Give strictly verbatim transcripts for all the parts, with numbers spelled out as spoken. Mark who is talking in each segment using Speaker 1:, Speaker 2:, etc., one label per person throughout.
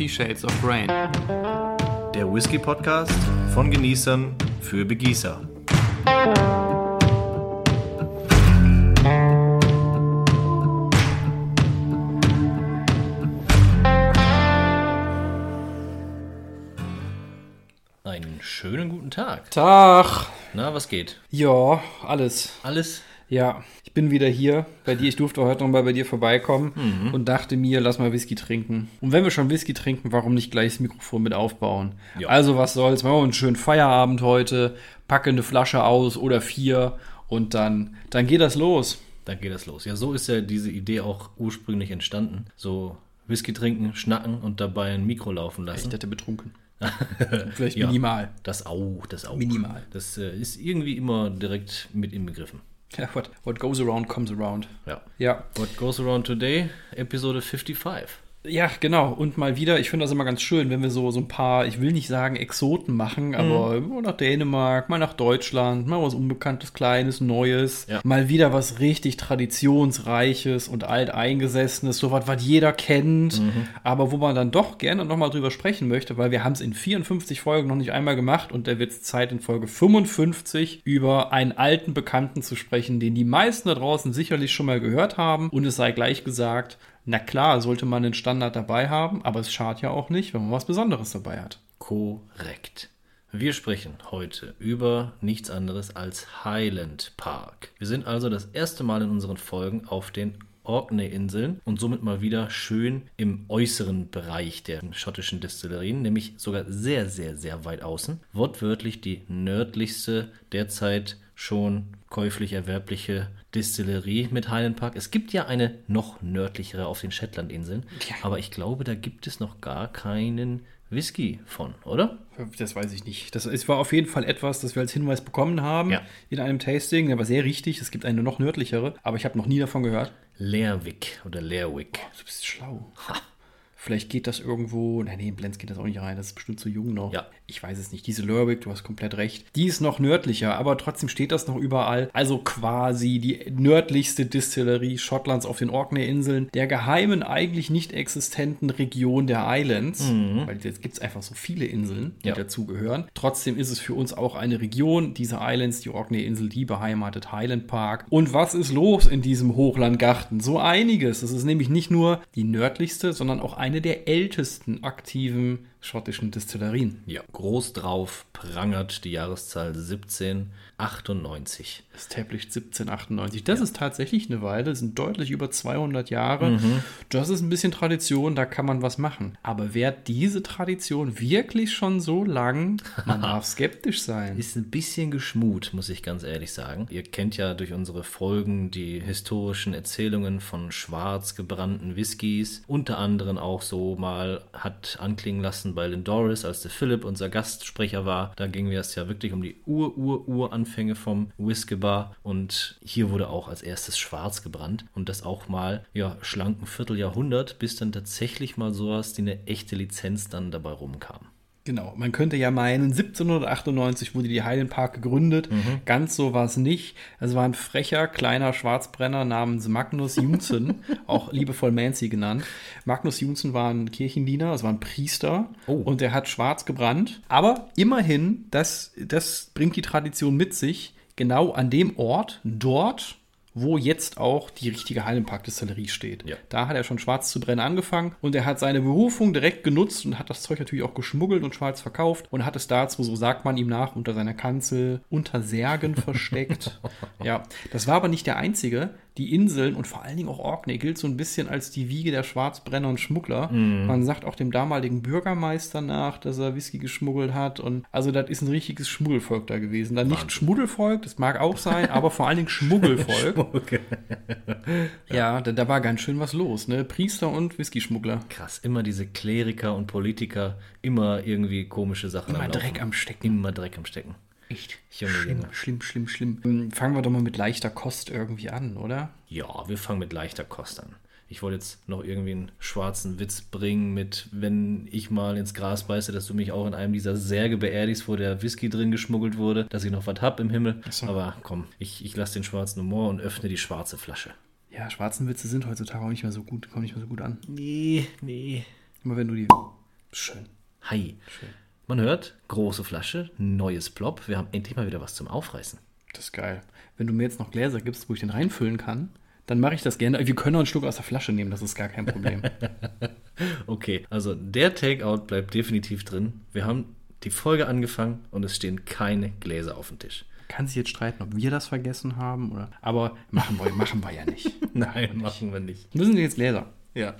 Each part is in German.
Speaker 1: Fifty Shades of Rain.
Speaker 2: Der Whisky-Podcast von Genießern für Begießer.
Speaker 3: Einen schönen guten Tag.
Speaker 1: Tag.
Speaker 3: Na, was geht?
Speaker 1: Ja, alles.
Speaker 3: Alles?
Speaker 1: Ja, ich bin wieder hier bei dir. Ich durfte heute noch mal bei dir vorbeikommen mhm. und dachte mir, lass mal Whisky trinken. Und wenn wir schon Whisky trinken, warum nicht gleich das Mikrofon mit aufbauen? Ja. Also was soll's, machen wir einen schönen Feierabend heute, packe eine Flasche aus oder vier und dann, dann geht das los.
Speaker 3: Dann geht das los. Ja, so ist ja diese Idee auch ursprünglich entstanden. So Whisky trinken, schnacken und dabei ein Mikro laufen lassen.
Speaker 1: Ich hätte betrunken. Vielleicht ja, minimal.
Speaker 3: Das auch, das auch.
Speaker 1: Minimal.
Speaker 3: Das äh, ist irgendwie immer direkt mit inbegriffen.
Speaker 1: Ja, what, what goes around comes around.
Speaker 3: Ja.
Speaker 1: ja.
Speaker 3: What goes around today, Episode fünfundfünfzig.
Speaker 1: Ja, genau. Und mal wieder, ich finde das immer ganz schön, wenn wir so, so ein paar, ich will nicht sagen Exoten machen, aber mhm. mal nach Dänemark, mal nach Deutschland, mal was Unbekanntes, Kleines, Neues. Ja. Mal wieder was richtig Traditionsreiches und Alteingesessenes, so was, was jeder kennt, mhm. aber wo man dann doch gerne nochmal drüber sprechen möchte, weil wir haben es in vierundfünfzig Folgen noch nicht einmal gemacht und da wird es Zeit in Folge fünfundfünfzig über einen alten Bekannten zu sprechen, den die meisten da draußen sicherlich schon mal gehört haben. Und es sei gleich gesagt, na klar, sollte man einen Standard dabei haben, aber es schadet ja auch nicht, wenn man was Besonderes dabei hat.
Speaker 3: Korrekt. Wir sprechen heute über nichts anderes als Highland Park. Wir sind also das erste Mal in unseren Folgen auf den Orkney-Inseln und somit mal wieder schön im äußeren Bereich der schottischen Destillerien, nämlich sogar sehr, sehr, sehr weit außen. Wortwörtlich die nördlichste, derzeit schon käuflich erwerbliche Destillerie mit Highland Park. Es gibt ja eine noch nördlichere auf den Shetlandinseln, ja. aber ich glaube, da gibt es noch gar keinen Whisky von, oder?
Speaker 1: Das weiß ich nicht. Das ist, war auf jeden Fall etwas, das wir als Hinweis bekommen haben ja. in einem Tasting. Der war sehr richtig. Es gibt eine noch nördlichere, aber ich habe noch nie davon gehört.
Speaker 3: Lerwick oder Lerwick.
Speaker 1: Oh, du bist schlau. Ha. Vielleicht geht das irgendwo, nein, nee, in Blends geht das auch nicht rein, das ist bestimmt zu jung noch.
Speaker 3: Ja.
Speaker 1: Ich weiß es nicht. Diese Lerwick, du hast komplett recht. Die ist noch nördlicher, aber trotzdem steht das noch überall. Also quasi die nördlichste Distillerie Schottlands auf den Orkney-Inseln, der geheimen, eigentlich nicht existenten Region der Islands. Mhm. Weil jetzt gibt es einfach so viele Inseln, die ja. dazugehören. Trotzdem ist es für uns auch eine Region, diese Islands, die Orkney-Insel, die beheimatet Highland Park. Und was ist los in diesem Hochlandgarten? So einiges. Es ist nämlich nicht nur die nördlichste, sondern auch eine der ältesten aktiven schottischen Destillerien.
Speaker 3: Ja, groß drauf prangert die Jahreszahl siebzehnhundertachtundneunzig.
Speaker 1: Established siebzehnhundertachtundneunzig. Das ja. ist tatsächlich eine Weile, das sind deutlich über zweihundert Jahre. Mhm. Das ist ein bisschen Tradition, da kann man was machen. Aber währt diese Tradition wirklich schon so lang? Man darf skeptisch sein.
Speaker 3: Ist ein bisschen geschmut, muss ich ganz ehrlich sagen. Ihr kennt ja durch unsere Folgen die historischen Erzählungen von schwarz gebrannten Whiskys. Unter anderem auch so mal hat anklingen lassen bei Lindoris, als der Philipp unser Gastsprecher war. Da ging es ja wirklich um die Ur-Ur-Ur-Anfänge vom Whisky-Bar und hier wurde auch als erstes schwarz gebrannt und das auch mal, ja, schlanken Vierteljahrhundert, bis dann tatsächlich mal sowas, die eine echte Lizenz dann dabei rumkam.
Speaker 1: Genau, man könnte ja meinen, siebzehnhundertachtundneunzig wurde die Highland Park gegründet. Mhm. Ganz so war es nicht. Es war ein frecher, kleiner Schwarzbrenner namens Magnus Joensen, auch liebevoll Mancy genannt. Magnus Joensen war ein Kirchendiener, also war ein Priester oh. und der hat schwarz gebrannt. Aber immerhin, das, das bringt die Tradition mit sich, genau an dem Ort, dort, wo jetzt auch die richtige Highland Park Distillerie steht. Ja. Da hat er schon schwarz zu brennen angefangen und er hat seine Berufung direkt genutzt und hat das Zeug natürlich auch geschmuggelt und schwarz verkauft und hat es dazu, so sagt man ihm nach, unter seiner Kanzel unter Särgen versteckt. Ja, das war aber nicht der einzige. Die Inseln und vor allen Dingen auch Orkney gilt so ein bisschen als die Wiege der Schwarzbrenner und Schmuggler. Mm. Man sagt auch dem damaligen Bürgermeister nach, dass er Whisky geschmuggelt hat. Und also das ist ein richtiges Schmuggelvolk da gewesen. Dann nicht Schmuddelvolk, das mag auch sein, aber vor allen Dingen Schmuggelvolk. Okay. Ja, da, da war ganz schön was los, ne? Priester und Whisky-Schmuggler.
Speaker 3: Krass, immer diese Kleriker und Politiker, immer irgendwie komische Sachen.
Speaker 1: Immer Dreck am Stecken.
Speaker 3: Immer Dreck am Stecken.
Speaker 1: Echt? Schlimm, schlimm, schlimm, schlimm. Fangen wir doch mal mit leichter Kost irgendwie an, oder?
Speaker 3: Ja, wir fangen mit leichter Kost an. Ich wollte jetzt noch irgendwie einen schwarzen Witz bringen mit, wenn ich mal ins Gras beiße, dass du mich auch in einem dieser Särge beerdigst, wo der Whisky drin geschmuggelt wurde, dass ich noch was hab im Himmel. So. Aber komm, ich, ich lasse den schwarzen Humor und öffne die schwarze Flasche.
Speaker 1: Ja, schwarzen Witze sind heutzutage auch nicht mehr so gut, kommen nicht mehr so gut an.
Speaker 3: Nee, nee.
Speaker 1: Immer wenn du die Schön.
Speaker 3: Hi.
Speaker 1: Schön.
Speaker 3: Man hört, große Flasche, neues Plop. Wir haben endlich mal wieder was zum Aufreißen.
Speaker 1: Das ist geil. Wenn du mir jetzt noch Gläser gibst, wo ich den reinfüllen kann, dann mache ich das gerne. Wir können auch einen Schluck aus der Flasche nehmen, das ist gar kein Problem.
Speaker 3: Okay, also der Takeout bleibt definitiv drin. Wir haben die Folge angefangen und es stehen keine Gläser auf dem Tisch.
Speaker 1: Kann sich jetzt streiten, ob wir das vergessen haben oder. Aber machen wir, machen wir ja nicht.
Speaker 3: Nein, machen wir nicht.
Speaker 1: Müssen wir jetzt Gläser?
Speaker 3: Ja.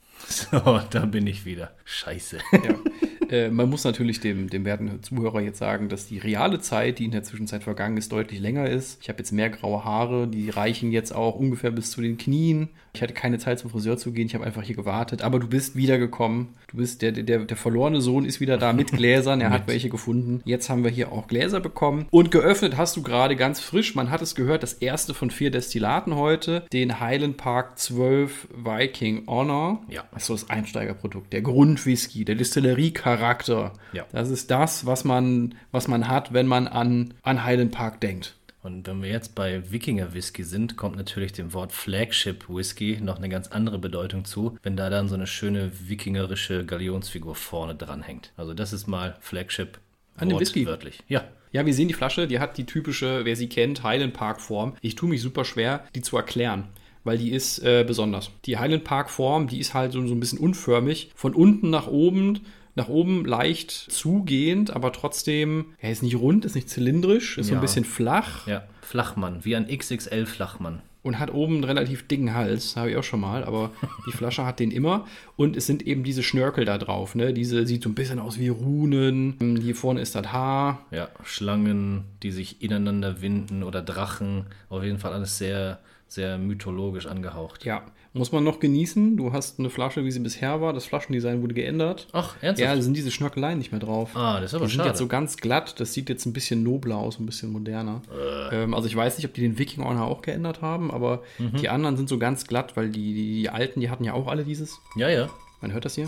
Speaker 3: So, da bin ich wieder. Scheiße.
Speaker 1: Ja. Äh, man muss natürlich dem, dem werten Zuhörer jetzt sagen, dass die reale Zeit, die in der Zwischenzeit vergangen ist, deutlich länger ist. Ich habe jetzt mehr graue Haare, die reichen jetzt auch ungefähr bis zu den Knien. Ich hatte keine Zeit zum Friseur zu gehen, ich habe einfach hier gewartet. Aber du bist wiedergekommen. Du bist der, der, der verlorene Sohn ist wieder da mit Gläsern. Er hat welche gefunden. Jetzt haben wir hier auch Gläser bekommen. Und geöffnet hast du gerade ganz frisch, man hat es gehört, das erste von vier Destillaten heute. Den Highland Park zwölf Viking Honor.
Speaker 3: Ja.
Speaker 1: Das ist so das Einsteigerprodukt. Der Grundwhisky, der Distillerie-Charakter.
Speaker 3: Ja.
Speaker 1: Das ist das, was man, was man hat, wenn man an, an Highland Park denkt.
Speaker 3: Und wenn wir jetzt bei Wikinger Whisky sind, kommt natürlich dem Wort Flagship Whisky noch eine ganz andere Bedeutung zu, wenn da dann so eine schöne wikingerische Galionsfigur vorne dran hängt. Also das ist mal Flagship
Speaker 1: An dem Whisky.
Speaker 3: wortwörtlich. Ja.
Speaker 1: Ja, wir sehen die Flasche, die hat die typische, wer sie kennt, Highland Park Form. Ich tue mich super schwer, die zu erklären, weil die ist äh, besonders. Die Highland Park Form, die ist halt so, so ein bisschen unförmig, von unten nach oben. Nach oben leicht zugehend, aber trotzdem, er ist nicht rund, ist nicht zylindrisch, ist so
Speaker 3: Ja.
Speaker 1: ein bisschen flach
Speaker 3: Ja, Flachmann, wie ein X X L Flachmann.
Speaker 1: und hat oben einen relativ dicken Hals, habe ich auch schon mal, aber die Flasche hat den immer und es sind eben diese Schnörkel da drauf, ne? Diese sieht so ein bisschen aus wie Runen, hier vorne ist das Haar.
Speaker 3: Ja, Schlangen, die sich ineinander winden oder Drachen. Auf jeden Fall alles sehr, sehr mythologisch angehaucht.
Speaker 1: Ja, muss man noch genießen. Du hast eine Flasche, wie sie bisher war. Das Flaschendesign wurde geändert.
Speaker 3: Ach,
Speaker 1: Ja,
Speaker 3: ernsthaft?
Speaker 1: da sind diese Schnörkeleien nicht mehr drauf.
Speaker 3: Ah, das ist aber
Speaker 1: Die sind
Speaker 3: schade.
Speaker 1: jetzt so ganz glatt. Das sieht jetzt ein bisschen nobler aus, ein bisschen moderner. Ähm, also ich weiß nicht, ob die den Viking Honor auch geändert haben, aber
Speaker 3: Mhm.
Speaker 1: die anderen sind so ganz glatt, weil die, die, die alten, die hatten ja auch alle dieses.
Speaker 3: Ja, ja.
Speaker 1: Man hört das hier?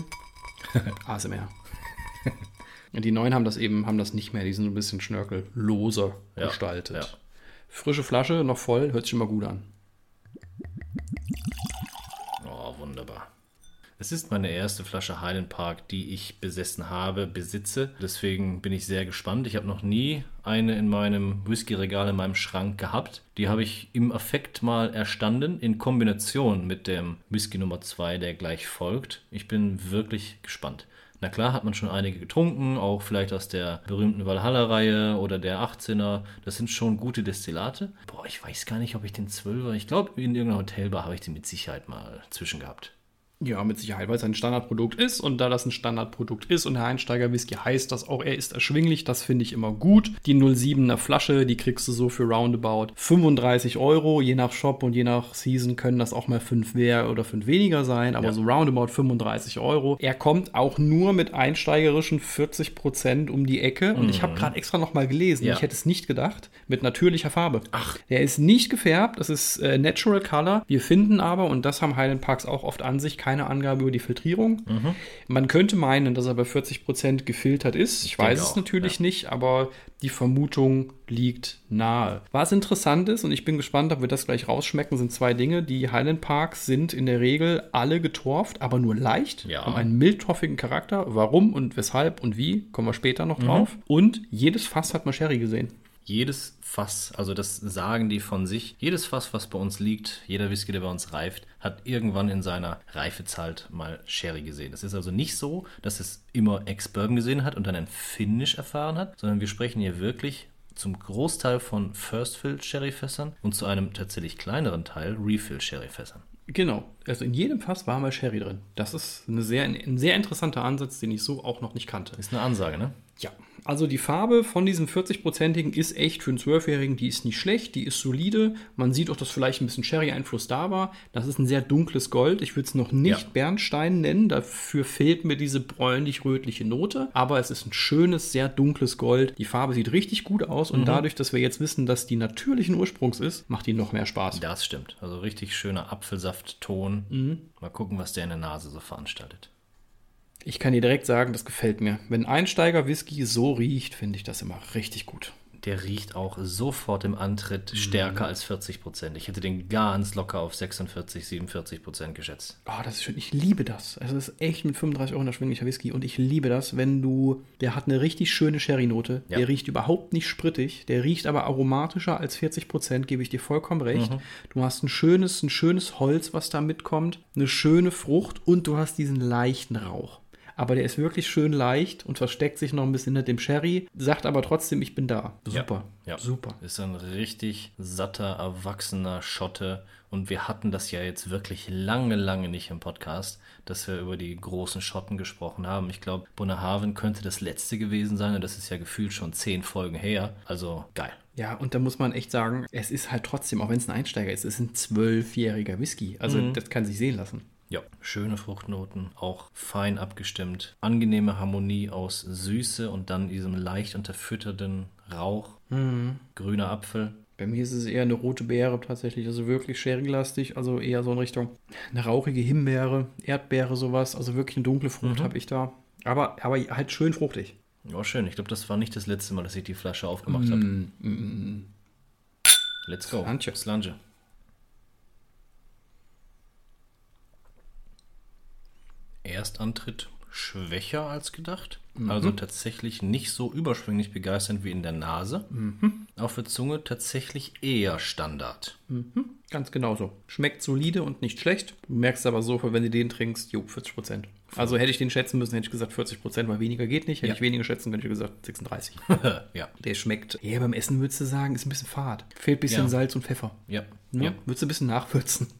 Speaker 1: A S M R. Und die neuen haben das eben, haben das nicht mehr. Die sind so ein bisschen schnörkelloser
Speaker 3: Ja,
Speaker 1: gestaltet.
Speaker 3: ja.
Speaker 1: Frische Flasche, noch voll, hört sich schon mal gut an.
Speaker 3: Oh, wunderbar. Es ist meine erste Flasche Highland Park, die ich besessen habe, besitze. Deswegen bin ich sehr gespannt. Ich habe noch nie eine in meinem Whisky-Regal in meinem Schrank gehabt. Die habe ich im Affekt mal erstanden, in Kombination mit dem Whisky Nummer zwei, der gleich folgt. Ich bin wirklich gespannt. Na klar, hat man schon einige getrunken, auch vielleicht aus der berühmten Valhalla-Reihe oder der achtzehner. Das sind schon gute Destillate. Boah, ich weiß gar nicht, ob ich den zwölfer, ich glaube, in irgendeiner Hotelbar habe ich den mit Sicherheit mal zwischen gehabt.
Speaker 1: Ja, mit Sicherheit, weil es ein Standardprodukt ist und da das ein Standardprodukt ist und der Einsteiger-Whisky heißt das auch, er ist erschwinglich, das finde ich immer gut. Die null siebener Flasche, die kriegst du so für roundabout fünfunddreißig Euro, je nach Shop und je nach Season können das auch mal fünf mehr oder fünf weniger sein, aber
Speaker 3: Ja.
Speaker 1: so roundabout fünfunddreißig Euro. Er kommt auch nur mit einsteigerischen vierzig Prozent um die Ecke und ich habe gerade extra noch mal gelesen,
Speaker 3: Ja.
Speaker 1: ich hätte es nicht gedacht, mit natürlicher Farbe. Ach. Er ist nicht gefärbt, das ist äh, Natural Color. Wir finden aber, und das haben Highland Parks auch oft an sich, keine Angabe über die Filtrierung. Man könnte meinen, dass er bei vierzig Prozent gefiltert ist. Ich, weiß
Speaker 3: denke
Speaker 1: es
Speaker 3: auch,
Speaker 1: natürlich
Speaker 3: ja.
Speaker 1: nicht, aber die Vermutung liegt nahe. Was interessant ist, und ich bin gespannt, ob wir das gleich rausschmecken, sind zwei Dinge. Die Highland Parks sind in der Regel alle getorft, aber nur leicht,
Speaker 3: Ja.
Speaker 1: haben einen mildtorfigen Charakter. Warum und weshalb und wie, kommen wir später noch drauf. Und jedes Fass hat man Sherry gesehen.
Speaker 3: Jedes Fass, also das sagen die von sich, jedes Fass, was bei uns liegt, jeder Whisky, der bei uns reift, hat irgendwann in seiner Reifezeit mal Sherry gesehen. Es ist also nicht so, dass es immer Ex-Bourbon gesehen hat und dann ein Finish erfahren hat, sondern wir sprechen hier wirklich zum Großteil von First-Fill-Sherry-Fässern und zu einem tatsächlich kleineren Teil Refill-Sherry-Fässern.
Speaker 1: Genau, also in jedem Fass war mal Sherry drin. Das ist eine sehr, ein sehr interessanter Ansatz, den ich so auch noch nicht kannte.
Speaker 3: Ist eine Ansage, ne?
Speaker 1: Ja, also die Farbe von diesem vierzig-prozentigen ist echt für einen Zwölfjährigen, die ist nicht schlecht, die ist solide. Man sieht auch, dass vielleicht ein bisschen Sherry-Einfluss da war. Das ist ein sehr dunkles Gold. Ich würde es noch nicht
Speaker 3: Ja.
Speaker 1: Bernstein nennen, dafür fehlt mir diese bräunlich-rötliche Note. Aber es ist ein schönes, sehr dunkles Gold. Die Farbe sieht richtig gut aus und dadurch, dass wir jetzt wissen, dass die natürlichen Ursprungs ist, macht die noch mehr Spaß.
Speaker 3: Das stimmt. Also richtig schöner Apfelsaftton. Mal gucken, was der in der Nase so veranstaltet.
Speaker 1: Ich kann dir direkt sagen, das gefällt mir. Wenn Einsteiger-Whisky so riecht, finde ich das immer richtig gut.
Speaker 3: der riecht auch sofort im Antritt stärker
Speaker 1: Mhm.
Speaker 3: als vierzig Prozent. Ich hätte den ganz locker auf sechsundvierzig, siebenundvierzig Prozent geschätzt.
Speaker 1: Oh, das ist schön. Ich liebe das. Also das ist echt mit fünfunddreißig Euro ein erschwinglicher Whisky. Und ich liebe das, wenn du, der hat eine richtig schöne Sherry-Note.
Speaker 3: Ja.
Speaker 1: Der riecht überhaupt nicht sprittig. Der riecht aber aromatischer als vierzig Prozent, gebe ich dir vollkommen recht.
Speaker 3: Mhm.
Speaker 1: Du hast ein schönes, ein schönes Holz, was da mitkommt. Eine schöne Frucht und du hast diesen leichten Rauch. Aber der ist wirklich schön leicht und versteckt sich noch ein bisschen hinter dem Sherry, sagt aber trotzdem, ich bin da. Super,
Speaker 3: Ja, ja.
Speaker 1: super.
Speaker 3: Ist ein richtig satter, erwachsener Schotte. Und wir hatten das ja jetzt wirklich lange, lange nicht im Podcast, dass wir über die großen Schotten gesprochen haben. Ich glaube, Bunnahabhain könnte das letzte gewesen sein und das ist ja gefühlt schon zehn Folgen her. Also geil.
Speaker 1: Ja, und da muss man echt sagen, es ist halt trotzdem, auch wenn es ein Einsteiger ist, es ist ein zwölfjähriger Whisky. Also
Speaker 3: Mhm.
Speaker 1: das kann sich sehen lassen.
Speaker 3: Ja, schöne Fruchtnoten, auch fein abgestimmt. Angenehme Harmonie aus Süße und dann diesem leicht unterfütterten Rauch. Grüner Apfel.
Speaker 1: Bei mir ist es eher eine rote Beere tatsächlich, also wirklich sherrylastig, also eher so in Richtung eine rauchige Himbeere, Erdbeere, sowas, also wirklich eine dunkle Frucht
Speaker 3: Mhm.
Speaker 1: habe ich da. Aber, aber halt schön fruchtig.
Speaker 3: Ja, schön. Ich glaube, das war nicht das letzte Mal, dass ich die Flasche aufgemacht habe.
Speaker 1: Mm, mm, mm.
Speaker 3: Let's go.
Speaker 1: Slange.
Speaker 3: Slange. Erstantritt schwächer als gedacht. Also tatsächlich nicht so überschwänglich begeisternd wie in der Nase. Auf der Zunge tatsächlich eher Standard.
Speaker 1: Ganz genau so. Schmeckt solide und nicht schlecht. Du merkst aber so, wenn du den trinkst, jo, vierzig Prozent. Also hätte ich den schätzen müssen, hätte ich gesagt vierzig Prozent, weil weniger geht nicht. Hätte
Speaker 3: Ja.
Speaker 1: ich weniger schätzen, hätte ich gesagt sechsunddreißig.
Speaker 3: Ja,
Speaker 1: Der schmeckt, eher beim Essen würdest du sagen, ist ein bisschen fad. Fehlt ein bisschen
Speaker 3: Ja.
Speaker 1: Salz und Pfeffer.
Speaker 3: ja,
Speaker 1: Ne?
Speaker 3: ja.
Speaker 1: Würdest du ein bisschen nachwürzen.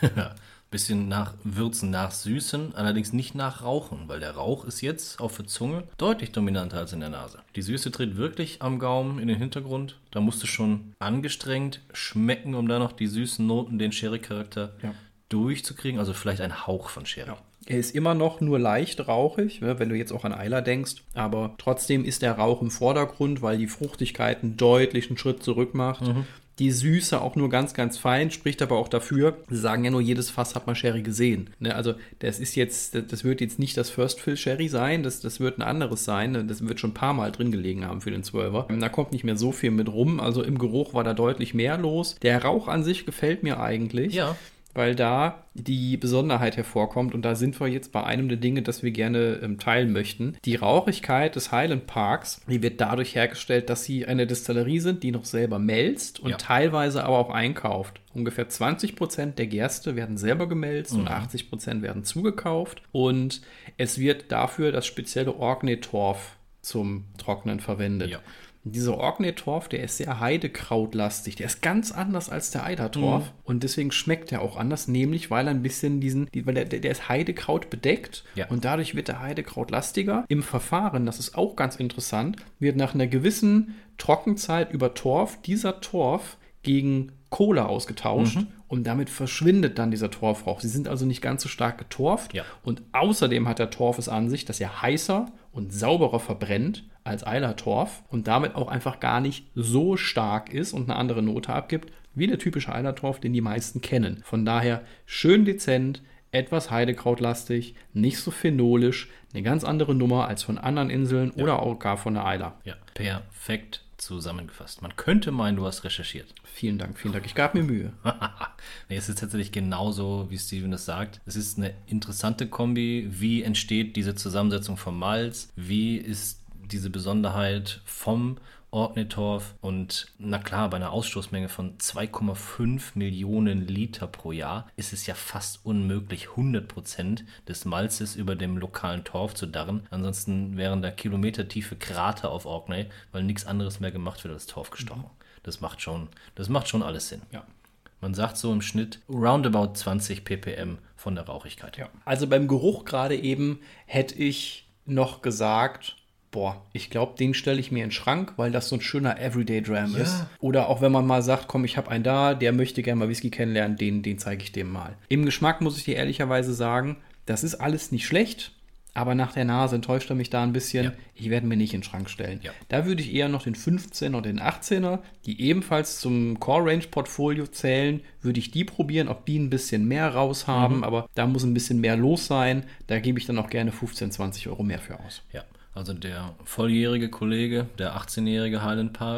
Speaker 3: Bisschen nach Würzen, nach Süßen, allerdings nicht nach Rauchen, weil der Rauch ist jetzt auf der Zunge deutlich dominanter als in der Nase. Die Süße tritt wirklich am Gaumen in den Hintergrund. Da musst du schon angestrengt schmecken, um da noch die süßen Noten, den Sherry-Charakter
Speaker 1: Ja.
Speaker 3: durchzukriegen. Also vielleicht ein Hauch von Sherry.
Speaker 1: Ja. Er ist immer noch nur leicht rauchig, ne, wenn du jetzt auch an Islay denkst, aber trotzdem ist der Rauch im Vordergrund, weil die Fruchtigkeit einen deutlichen Schritt zurück macht. Die Süße auch nur ganz, ganz fein, spricht aber auch dafür, sie sagen ja nur, jedes Fass hat mal Sherry gesehen. Ne, also das ist jetzt, das wird jetzt nicht das First Fill Sherry sein, das, das wird ein anderes sein, das wird schon ein paar Mal drin gelegen haben für den Zwölfer. Da kommt nicht mehr so viel mit rum, also im Geruch war da deutlich mehr los. Der Rauch an sich gefällt mir eigentlich.
Speaker 3: Ja.
Speaker 1: Weil da die Besonderheit hervorkommt und da sind wir jetzt bei einem der Dinge, das wir gerne ähm, teilen möchten. Die Rauchigkeit des Highland Parks, die wird dadurch hergestellt, dass sie eine Destillerie sind, die noch selber melzt und
Speaker 3: Ja.
Speaker 1: teilweise aber auch einkauft. Ungefähr zwanzig Prozent der Gerste werden selber gemälzt und achtzig Prozent werden zugekauft und es wird dafür das spezielle Orkney-Torf zum Trocknen verwendet.
Speaker 3: Ja.
Speaker 1: Dieser Orkney-Torf, der ist sehr heidekrautlastig. Der ist ganz anders als der Eidertorf. Und deswegen schmeckt er auch anders, nämlich weil er ein bisschen diesen, die, weil der, der ist Heidekraut bedeckt
Speaker 3: Ja.
Speaker 1: und dadurch wird der Heidekraut lastiger. Im Verfahren, das ist auch ganz interessant, wird nach einer gewissen Trockenzeit über Torf dieser Torf gegen Kohle ausgetauscht und damit verschwindet dann dieser Torfrauch. Sie sind also nicht ganz so stark getorft
Speaker 3: Ja.
Speaker 1: und außerdem hat der Torf es an sich, dass er heißer und sauberer verbrennt als Eilertorf und damit auch einfach gar nicht so stark ist und eine andere Note abgibt, wie der typische Eilertorf, den die meisten kennen. Von daher schön dezent, etwas heidekrautlastig, nicht so phenolisch, eine ganz andere Nummer als von anderen Inseln oder auch gar von der Eiler.
Speaker 3: Ja, perfekt zusammengefasst. Man könnte meinen, du hast recherchiert.
Speaker 1: Vielen Dank, vielen Dank. Ich gab mir Mühe.
Speaker 3: Nee, es ist tatsächlich genauso, wie Steven das sagt. Es ist eine interessante Kombi. Wie entsteht diese Zusammensetzung vom Malz? Wie ist diese Besonderheit vom Orkney-Torf? Und na klar, bei einer Ausstoßmenge von zwei Komma fünf Millionen Liter pro Jahr ist es ja fast unmöglich, hundert Prozent des Malzes über dem lokalen Torf zu darren. Ansonsten wären da kilometertiefe Krater auf Orkney, weil nichts anderes mehr gemacht wird als Torf gestochen. Das macht schon, das macht schon alles Sinn.
Speaker 1: Ja.
Speaker 3: Man sagt so im Schnitt roundabout zwanzig ppm von der Rauchigkeit.
Speaker 1: Ja. Also beim Geruch gerade eben hätte ich noch gesagt, boah, ich glaube, den stelle ich mir in den Schrank, weil das so ein schöner Everyday-Dram
Speaker 3: Ja.
Speaker 1: ist. Oder auch wenn man mal sagt, komm, ich habe einen da, der möchte gerne mal Whisky kennenlernen, den, den zeige ich dem mal. Im Geschmack muss ich dir ehrlicherweise sagen, das ist alles nicht schlecht, aber nach der Nase enttäuscht er mich da ein bisschen.
Speaker 3: Ja.
Speaker 1: Ich werde mir nicht in den Schrank stellen.
Speaker 3: Ja.
Speaker 1: Da würde ich eher noch den fünfzehner und den achtzehner, die ebenfalls zum Core-Range-Portfolio zählen, würde ich die probieren, ob die ein bisschen mehr raus haben,
Speaker 3: Mhm.
Speaker 1: aber da muss ein bisschen mehr los sein. Da gebe ich dann auch gerne fünfzehn, zwanzig Euro mehr für aus.
Speaker 3: Ja, also der volljährige Kollege, der achtzehnjährige Highland Park,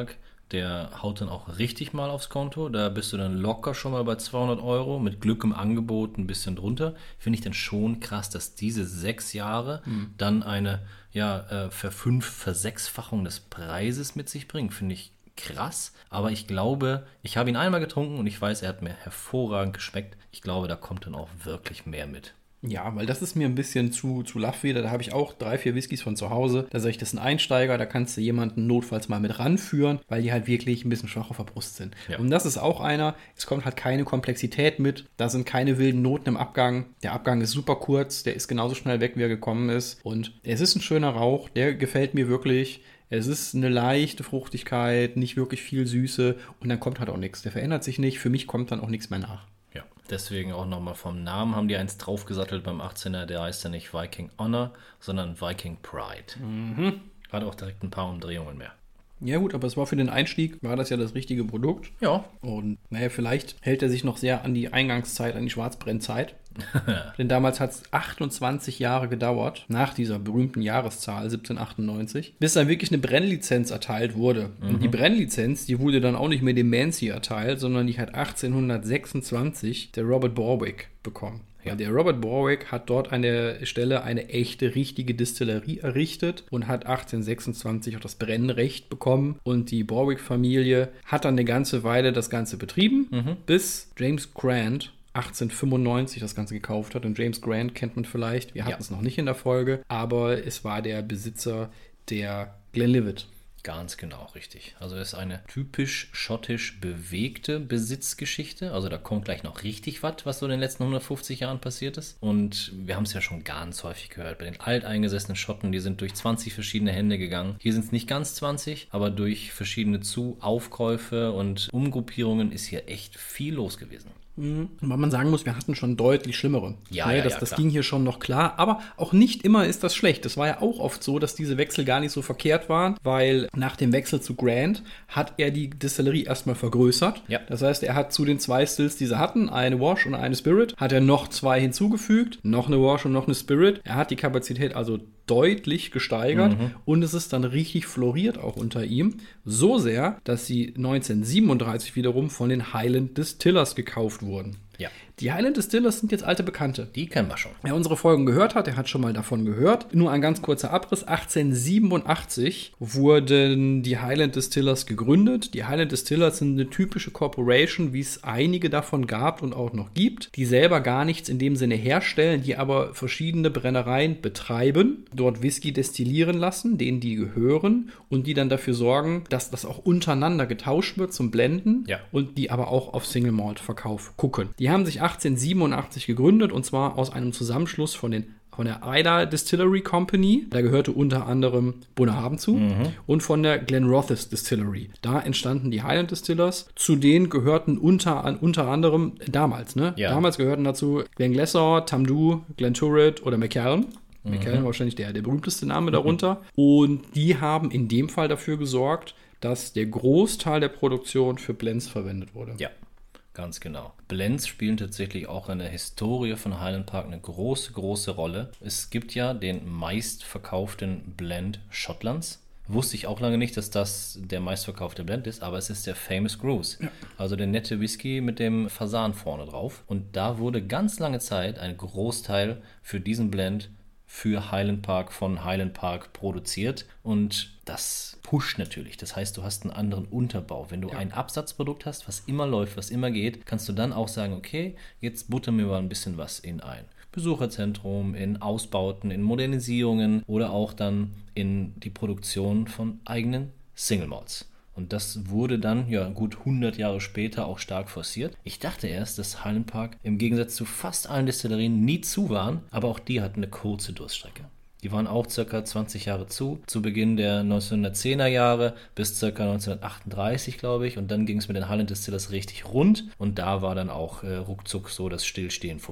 Speaker 3: Der haut dann auch richtig mal aufs Konto. Da bist du dann locker schon mal bei zweihundert Euro. Mit Glück im Angebot ein bisschen drunter. Finde ich dann schon krass, dass diese sechs Jahre mhm. dann eine ja, äh, Verfünf-, Versechsfachung des Preises mit sich bringen. Finde ich krass. Aber ich glaube, ich habe ihn einmal getrunken und ich weiß, er hat mir hervorragend geschmeckt. Ich glaube, da kommt dann auch wirklich mehr mit.
Speaker 1: Ja, weil das ist mir ein bisschen zu, zu laff wieder. Da habe ich auch drei, vier Whiskys von zu Hause. Da sage ich, das ist ein Einsteiger, da kannst du jemanden notfalls mal mit ranführen, weil die halt wirklich ein bisschen schwach auf der Brust sind. Ja. Und das ist auch einer, es kommt halt keine Komplexität mit, da sind keine wilden Noten im Abgang. Der Abgang ist super kurz, der ist genauso schnell weg, wie er gekommen ist. Und es ist ein schöner Rauch, der gefällt mir wirklich. Es ist eine leichte Fruchtigkeit, nicht wirklich viel Süße und dann kommt halt auch nichts. Der verändert sich nicht, für mich kommt dann auch nichts mehr nach.
Speaker 3: Ja, deswegen auch nochmal vom Namen haben die eins draufgesattelt beim achtzehner, der heißt ja nicht Viking Honor, sondern Viking Pride. Mhm. Hat auch direkt ein paar Umdrehungen mehr.
Speaker 1: Ja gut, aber es war für den Einstieg, war das ja das richtige Produkt.
Speaker 3: Ja.
Speaker 1: Und naja, vielleicht hält er sich noch sehr an die Eingangszeit, an die Schwarzbrennzeit. Denn damals hat es achtundzwanzig Jahre gedauert, nach dieser berühmten Jahreszahl siebzehnhundertachtundneunzig, bis dann wirklich eine Brennlizenz erteilt wurde. Mhm. Und die Brennlizenz, die wurde dann auch nicht mehr dem Mancy erteilt, sondern die hat achtzehnhundertsechsundzwanzig der Robert Borwick bekommen. Ja. Der Robert Borwick hat dort an der Stelle eine echte, richtige Distillerie errichtet und hat achtzehnhundertsechsundzwanzig auch das Brennrecht bekommen. Und die Borwick-Familie hat dann eine ganze Weile das Ganze betrieben, mhm. bis James Grant achtzehnhundertfünfundneunzig das Ganze gekauft hat. Und James Grant kennt man vielleicht, wir hatten ja. es noch nicht in der Folge, aber es war der Besitzer der Glenlivet.
Speaker 3: Ganz genau, richtig. Also es ist eine typisch schottisch bewegte Besitzgeschichte. Also da kommt gleich noch richtig was, was so in den letzten hundertfünfzig Jahren passiert ist. Und wir haben es ja schon ganz häufig gehört. Bei den alteingesessenen Schotten, die sind durch zwanzig verschiedene Hände gegangen. Hier sind es nicht ganz zwanzig, aber durch verschiedene Zu-, Aufkäufe und Umgruppierungen ist hier echt viel los gewesen.
Speaker 1: Mhm. Weil man sagen muss, wir hatten schon deutlich schlimmere.
Speaker 3: Ja,
Speaker 1: ne,
Speaker 3: ja,
Speaker 1: das,
Speaker 3: ja,
Speaker 1: das
Speaker 3: klar.
Speaker 1: ging hier schon noch klar. Aber auch nicht immer ist das schlecht. Es war ja auch oft so, dass diese Wechsel gar nicht so verkehrt waren, weil nach dem Wechsel zu Grant hat er die Distillerie erstmal vergrößert.
Speaker 3: Ja.
Speaker 1: Das heißt, er hat zu den zwei Stills, die sie hatten, eine Wash und eine Spirit, hat er noch zwei hinzugefügt, noch eine Wash und noch eine Spirit. Er hat die Kapazität also deutlich gesteigert mhm. und es ist dann richtig floriert auch unter ihm. So sehr, dass sie neunzehnhundertsiebenunddreißig wiederum von den Highland Distillers gekauft wurden.
Speaker 3: Ja.
Speaker 1: Die Highland Distillers sind jetzt alte Bekannte.
Speaker 3: Die kennen wir schon.
Speaker 1: Wer unsere Folgen gehört hat, der hat schon mal davon gehört. Nur ein ganz kurzer Abriss. achtzehnhundertsiebenundachtzig wurden die Highland Distillers gegründet. Die Highland Distillers sind eine typische Corporation, wie es einige davon gab und auch noch gibt, die selber gar nichts in dem Sinne herstellen, die aber verschiedene Brennereien betreiben, dort Whisky destillieren lassen, denen die gehören und die dann dafür sorgen, dass das auch untereinander getauscht wird zum Blenden
Speaker 3: ja.
Speaker 1: und die aber auch auf Single Malt Verkauf gucken. Die haben sich achtzehnhundertsiebenundachtzig gegründet und zwar aus einem Zusammenschluss von den von der Ida Distillery Company, da gehörte unter anderem Bunnahabhain zu, mhm. und von der Glenrothes Distillery. Da entstanden die Highland Distillers. Zu denen gehörten unter, an, unter anderem damals, ne?
Speaker 3: Ja.
Speaker 1: Damals gehörten dazu Glenglassaugh, Tamdhu, Glenturret oder Macallan. Mhm. Macallan war wahrscheinlich der, der berühmteste Name darunter. Mhm. Und die haben in dem Fall dafür gesorgt, dass der Großteil der Produktion für Blends verwendet wurde.
Speaker 3: Ja. Ganz genau. Blends spielen tatsächlich auch in der Historie von Highland Park eine große, große Rolle. Es gibt ja den meistverkauften Blend Schottlands. Wusste ich auch lange nicht, dass das der meistverkaufte Blend ist, aber es ist der Famous Grouse. Ja. Also der nette Whisky mit dem Fasan vorne drauf. Und da wurde ganz lange Zeit ein Großteil für diesen Blend für Highland Park von Highland Park produziert und das pusht natürlich. Das heißt, du hast einen anderen Unterbau. Wenn du ja. ein Absatzprodukt hast, was immer läuft, was immer geht, kannst du dann auch sagen, okay, jetzt buttern wir mal ein bisschen was in ein Besucherzentrum, in Ausbauten, in Modernisierungen oder auch dann in die Produktion von eigenen Single Malts. Und das wurde dann, ja gut hundert Jahre später auch stark forciert. Ich dachte erst, dass Highland Park im Gegensatz zu fast allen Destillerien nie zu waren, aber auch die hatten eine kurze Durststrecke. Die waren auch circa zwanzig Jahre zu, zu Beginn der neunzehnhundertzehner Jahre bis circa neunzehnhundertachtunddreißig, glaube ich. Und dann ging es mit den Highland Distillers richtig rund und da war dann auch äh, ruckzuck so das Stillstehen vorbei.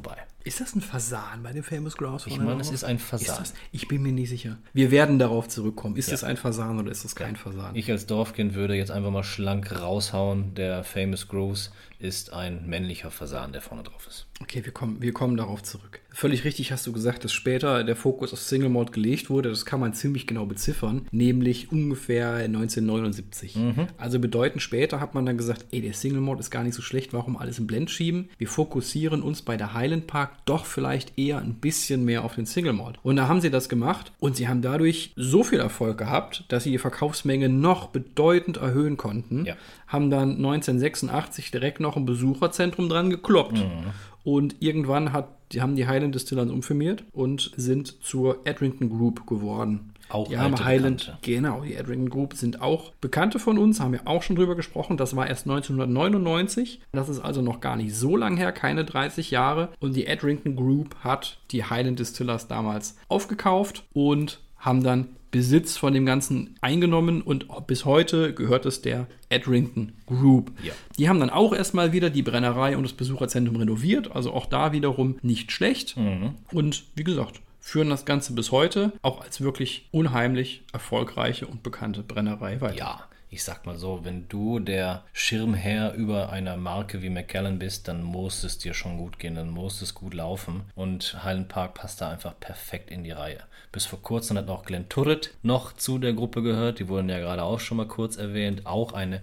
Speaker 1: Ist das ein Fasan bei dem Famous Grouse?
Speaker 3: Ich meine, es ist ein Fasan.
Speaker 1: Ist das? Ich bin mir nicht sicher. Wir werden darauf zurückkommen. Ist
Speaker 3: Ja.
Speaker 1: das ein Fasan oder ist das kein
Speaker 3: Ja.
Speaker 1: Fasan?
Speaker 3: Ich als Dorfkind würde jetzt einfach mal schlank raushauen. Der Famous Grouse ist ein männlicher Fasan, der vorne drauf ist.
Speaker 1: Okay, wir kommen, wir kommen darauf zurück. Völlig richtig hast du gesagt, dass später der Fokus auf Single Malt gelegt wurde. Das kann man ziemlich genau beziffern, nämlich ungefähr neunzehnhundertneunundsiebzig.
Speaker 3: Mhm.
Speaker 1: Also bedeutend später hat man dann gesagt, ey, der Single Malt ist gar nicht so schlecht, warum alles im Blend schieben? Wir fokussieren uns bei der Highland Park doch vielleicht eher ein bisschen mehr auf den Single Malt. Und da haben sie das gemacht und sie haben dadurch so viel Erfolg gehabt, dass sie die Verkaufsmenge noch bedeutend erhöhen konnten.
Speaker 3: Ja.
Speaker 1: Haben dann neunzehnhundertsechsundachtzig direkt noch ein Besucherzentrum dran gekloppt.
Speaker 3: Mhm.
Speaker 1: Und irgendwann hat, die haben die Highland Distillers umfirmiert und sind zur Edrington Group geworden.
Speaker 3: Auch
Speaker 1: die
Speaker 3: alte
Speaker 1: haben Highland,
Speaker 3: Bekannte.
Speaker 1: genau, die Edrington Group sind auch Bekannte von uns, haben wir auch schon drüber gesprochen. Das war erst neunzehnhundertneunundneunzig. Das ist also noch gar nicht so lang her, keine dreißig Jahre. Und die Edrington Group hat die Highland Distillers damals aufgekauft und haben dann Besitz von dem Ganzen eingenommen und bis heute gehört es der Edrington Group.
Speaker 3: Ja.
Speaker 1: Die haben dann auch erstmal wieder die Brennerei und das Besucherzentrum renoviert, also auch da wiederum nicht schlecht.
Speaker 3: Mhm.
Speaker 1: Und wie gesagt, führen das Ganze bis heute auch als wirklich unheimlich erfolgreiche und bekannte Brennerei weiter.
Speaker 3: Ja, ich sag mal so, wenn du der Schirmherr über einer Marke wie Macallan bist, dann muss es dir schon gut gehen, dann muss es gut laufen. Und Highland Park passt da einfach perfekt in die Reihe. Bis vor kurzem hat auch Glenturret noch zu der Gruppe gehört. Die wurden ja gerade auch schon mal kurz erwähnt. Auch eine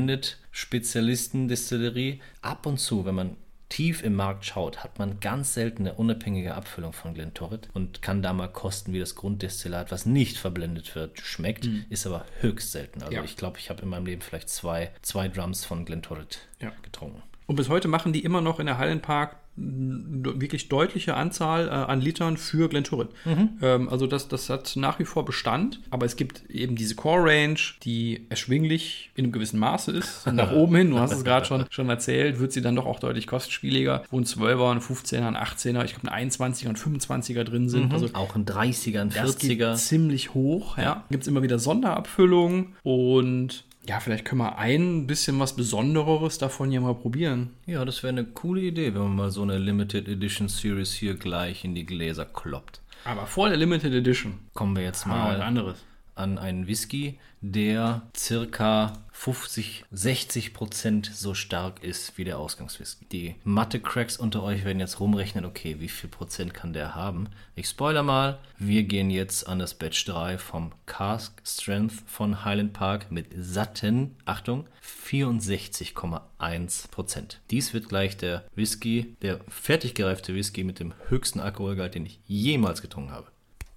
Speaker 3: Blended-Spezialisten-Distillerie. Ab und zu, wenn man tief im Markt schaut, hat man ganz selten eine unabhängige Abfüllung von Glenturret und kann da mal kosten, wie das Grunddestillat, was nicht verblendet wird, schmeckt,
Speaker 1: Mhm.
Speaker 3: ist aber höchst selten. Also
Speaker 1: Ja.
Speaker 3: ich glaube, ich habe in meinem Leben vielleicht zwei, zwei Drums von Glenturret
Speaker 1: Ja.
Speaker 3: getrunken.
Speaker 1: Und bis heute machen die immer noch in der Highland Park eine wirklich deutliche Anzahl äh, an Litern für Glenturret. Ähm, also das, das hat nach wie vor Bestand, aber es gibt eben diese Core Range, die erschwinglich in einem gewissen Maße ist. Nach oben hin, du hast es gerade schon, schon erzählt, wird sie dann doch auch deutlich kostspieliger, wo ein zwölfer, ein fünfzehner, ein achtzehner, ich glaube ein einundzwanziger und fünfundzwanziger drin sind. Also
Speaker 3: Auch ein dreißiger, ein
Speaker 1: das
Speaker 3: vierziger.
Speaker 1: geht ziemlich hoch. Ja. Gibt es immer wieder Sonderabfüllungen und ja, vielleicht können wir ein bisschen was Besondereres davon hier mal probieren.
Speaker 3: Ja, das wäre eine coole Idee, wenn man mal so eine Limited Edition Series hier gleich in die Gläser kloppt.
Speaker 1: Aber vor der Limited Edition.
Speaker 3: Kommen wir jetzt
Speaker 1: Mal was
Speaker 3: mal
Speaker 1: anderes.
Speaker 3: an einen Whisky, der circa fünfzig, sechzig Prozent so stark ist wie der Ausgangswhisky. Die Mathe-Cracks unter euch werden jetzt rumrechnen, okay, wie viel Prozent kann der haben? Ich spoiler mal, wir gehen jetzt an das Batch drei vom Cask Strength von Highland Park mit satten, Achtung, vierundsechzig Komma eins Prozent. Dies wird gleich der Whisky, der fertig gereifte Whisky mit dem höchsten Alkoholgehalt, den ich jemals getrunken habe.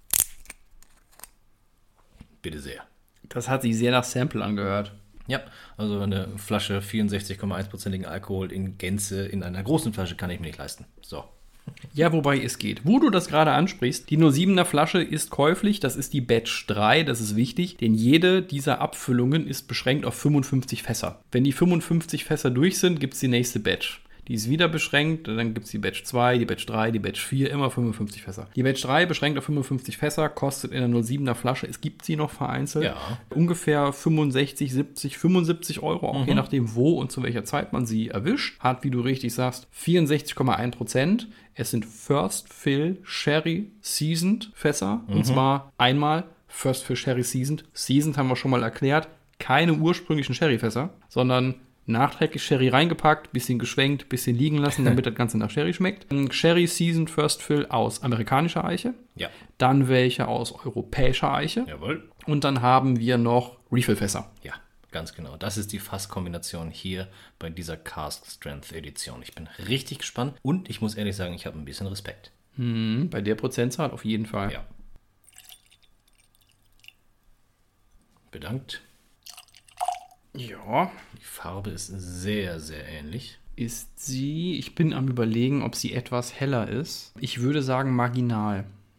Speaker 3: Bitte sehr.
Speaker 1: Das hat sich sehr nach Sample angehört.
Speaker 3: Ja, also eine Flasche vierundsechzig Komma eins prozentigen Alkohol in Gänze in einer großen Flasche kann ich mir nicht leisten. So.
Speaker 1: Ja, wobei es geht. Wo du das gerade ansprichst, die null Komma siebener Flasche ist käuflich, das ist die Batch drei, das ist wichtig, denn jede dieser Abfüllungen ist beschränkt auf fünfundfünfzig Fässer. Wenn die fünfundfünfzig Fässer durch sind, gibt es die nächste Batch. Die ist wieder beschränkt, dann gibt es die Batch zwei, die Batch drei, die Batch vier, immer fünfundfünfzig Fässer. Die Batch drei beschränkt auf fünfundfünfzig Fässer, kostet in der null Komma siebener Flasche, es gibt sie noch vereinzelt,
Speaker 3: Ja.
Speaker 1: ungefähr fünfundsechzig, siebzig, fünfundsiebzig Euro, auch
Speaker 3: Mhm.
Speaker 1: je nachdem wo und zu welcher Zeit man sie erwischt. Hat, wie du richtig sagst, vierundsechzig Komma eins Prozent. Es sind First Fill Sherry Seasoned Fässer, und zwar einmal First Fill Sherry Seasoned. Seasoned haben wir schon mal erklärt, keine ursprünglichen Sherryfässer, sondern nachträglich Sherry reingepackt, bisschen geschwenkt, bisschen liegen lassen, damit das Ganze nach Sherry schmeckt. Ein Sherry Seasoned First Fill aus amerikanischer Eiche,
Speaker 3: Ja.
Speaker 1: dann welche aus europäischer Eiche
Speaker 3: Jawohl.
Speaker 1: und dann haben wir noch Refillfässer.
Speaker 3: Ja, ganz genau. Das ist die Fasskombination hier bei dieser Cask Strength Edition. Ich bin richtig gespannt und ich muss ehrlich sagen, ich habe ein bisschen Respekt.
Speaker 1: Mhm, bei der Prozentzahl auf jeden Fall.
Speaker 3: Ja. Bedankt.
Speaker 1: Ja,
Speaker 3: Die Farbe ist sehr, sehr ähnlich.
Speaker 1: ist sie, ich bin am Überlegen, ob sie etwas heller ist. Ich würde sagen marginal.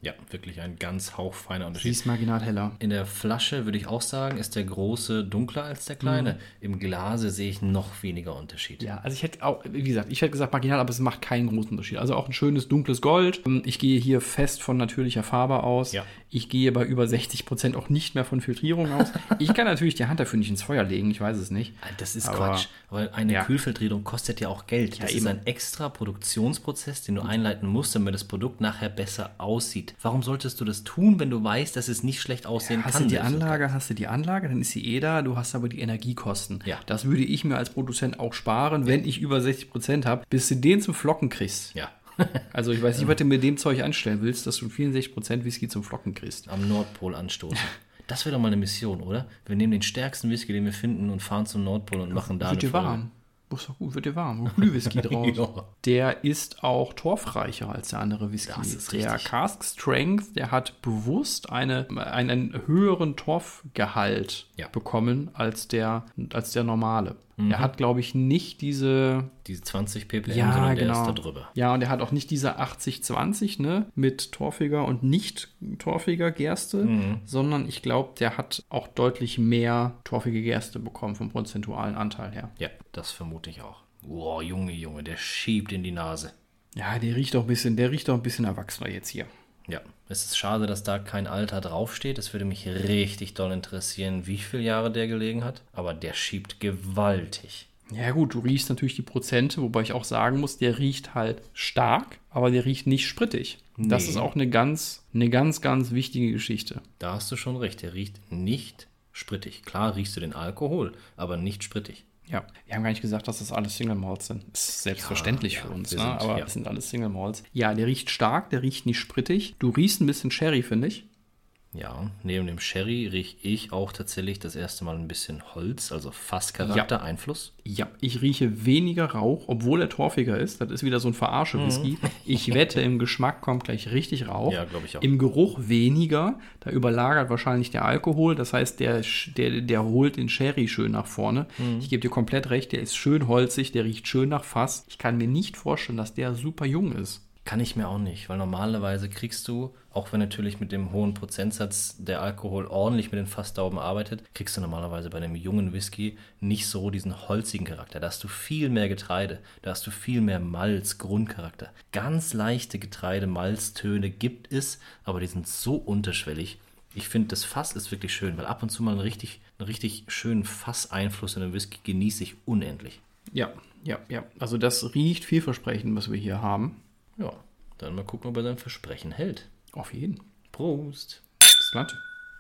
Speaker 3: Ja, wirklich ein ganz hauchfeiner Unterschied.
Speaker 1: Sie ist marginal heller.
Speaker 3: In der Flasche würde ich auch sagen, ist der große dunkler als der kleine. Mhm. Im Glase sehe ich noch weniger Unterschied.
Speaker 1: Ja, also ich hätte auch, wie gesagt, ich hätte gesagt marginal, aber es macht keinen großen Unterschied. Also auch ein schönes dunkles Gold. Ich gehe hier fest von natürlicher Farbe aus.
Speaker 3: Ja.
Speaker 1: Ich gehe bei über sechzig Prozent auch nicht mehr von Filtrierung aus. Ich kann natürlich die Hand dafür nicht ins Feuer legen, ich weiß es nicht.
Speaker 3: Das ist
Speaker 1: aber,
Speaker 3: Quatsch, weil eine
Speaker 1: ja.
Speaker 3: Kühlfiltrierung kostet ja auch Geld. Das
Speaker 1: ja,
Speaker 3: ist ein extra Produktionsprozess, den du einleiten musst, damit das Produkt nachher besser aussieht. Warum solltest du das tun, wenn du weißt, dass es nicht schlecht aussehen
Speaker 1: ja, hast
Speaker 3: kann?
Speaker 1: Hast du die Anlage, hast du die Anlage, dann ist sie eh da, du hast aber die Energiekosten.
Speaker 3: Ja.
Speaker 1: Das würde ich mir als Produzent auch sparen, wenn ich über sechzig Prozent habe, bis du den zum Flocken kriegst.
Speaker 3: Ja.
Speaker 1: Also ich weiß nicht, was du mit dem Zeug anstellen willst, dass du vierundsechzig Prozent Whisky zum Flocken kriegst.
Speaker 3: Am Nordpol anstoßen. Das wäre doch mal eine Mission, oder? Wir nehmen den stärksten Whisky, den wir finden, und fahren zum Nordpol und machen da
Speaker 1: Wird
Speaker 3: eine
Speaker 1: dir warm. Ist doch gut, wird dir warm. Glühwhisky drauf.
Speaker 3: Ja.
Speaker 1: Der ist auch torfreicher als der andere Whisky.
Speaker 3: Das ist
Speaker 1: der
Speaker 3: richtig.
Speaker 1: Cask Strength, der hat bewusst eine, einen höheren Torfgehalt
Speaker 3: Ja.
Speaker 1: bekommen als der, als der normale.
Speaker 3: Mhm.
Speaker 1: Er hat, glaube ich, nicht diese...
Speaker 3: Diese zwanzig ppm,
Speaker 1: Ja,
Speaker 3: sondern der
Speaker 1: genau.
Speaker 3: ist da drüber.
Speaker 1: Ja, und er hat auch nicht diese achtzig zwanzig, ne, mit torfiger und nicht torfiger Gerste,
Speaker 3: Mhm.
Speaker 1: sondern ich glaube, der hat auch deutlich mehr torfige Gerste bekommen vom prozentualen Anteil her.
Speaker 3: Ja, das vermute ich auch. Wow, Junge, Junge, der schiebt in die Nase.
Speaker 1: Ja, der riecht auch ein bisschen, der riecht auch ein bisschen erwachsener jetzt hier.
Speaker 3: Ja, es ist schade, dass da kein Alter draufsteht. Es würde mich richtig doll interessieren, wie viele Jahre der gelegen hat. Aber der schiebt gewaltig.
Speaker 1: Ja gut, du riechst natürlich die Prozente, wobei ich auch sagen muss, der riecht halt stark, aber der riecht nicht sprittig. Das
Speaker 3: Nee.
Speaker 1: ist auch eine ganz, eine ganz, ganz wichtige Geschichte.
Speaker 3: Da hast du schon recht, der riecht nicht sprittig. Klar riechst du den Alkohol, aber nicht sprittig.
Speaker 1: Ja, wir haben gar nicht gesagt, dass das alles Single Malts sind. Das ist selbstverständlich
Speaker 3: Ja,
Speaker 1: für
Speaker 3: ja,
Speaker 1: uns,
Speaker 3: wir
Speaker 1: ne?
Speaker 3: sind-
Speaker 1: aber
Speaker 3: ja.
Speaker 1: es sind alles Single Malts. Ja, der riecht stark, der riecht nicht sprittig. Du riechst ein bisschen Sherry, finde ich.
Speaker 3: Ja, neben dem Sherry rieche ich auch tatsächlich das erste Mal ein bisschen Holz, also Fasscharakter,
Speaker 1: Ja.
Speaker 3: Einfluss.
Speaker 1: Ja, ich rieche weniger Rauch, obwohl er torfiger ist. Das ist wieder so ein Verarsche-Whisky. Ich wette, im Geschmack kommt gleich richtig Rauch.
Speaker 3: Mhm. Ja, glaube ich auch.
Speaker 1: Im Geruch weniger. Da überlagert wahrscheinlich der Alkohol. Das heißt, der, sch- der, der holt den Sherry schön nach vorne.
Speaker 3: Mhm.
Speaker 1: Ich gebe dir komplett recht. Der ist schön holzig. Der riecht schön nach Fass. Ich kann mir nicht vorstellen, dass der super jung ist.
Speaker 3: Kann ich mir auch nicht, weil normalerweise kriegst du, auch wenn natürlich mit dem hohen Prozentsatz der Alkohol ordentlich mit den Fassdauben arbeitet, kriegst du normalerweise bei einem jungen Whisky nicht so diesen holzigen Charakter. Da hast du viel mehr Getreide, da hast du viel mehr Malz, Grundcharakter. Ganz leichte Getreide-Malztöne gibt es, aber die sind so unterschwellig. Ich finde, das Fass ist wirklich schön, weil ab und zu mal einen richtig, einen richtig schönen Fasseinfluss in den Whisky genieße ich unendlich.
Speaker 1: Ja, ja, ja. Also das riecht vielversprechend, was wir hier haben.
Speaker 3: Ja, dann mal gucken, ob er sein Versprechen hält.
Speaker 1: Auf jeden.
Speaker 3: Prost!
Speaker 1: Slut.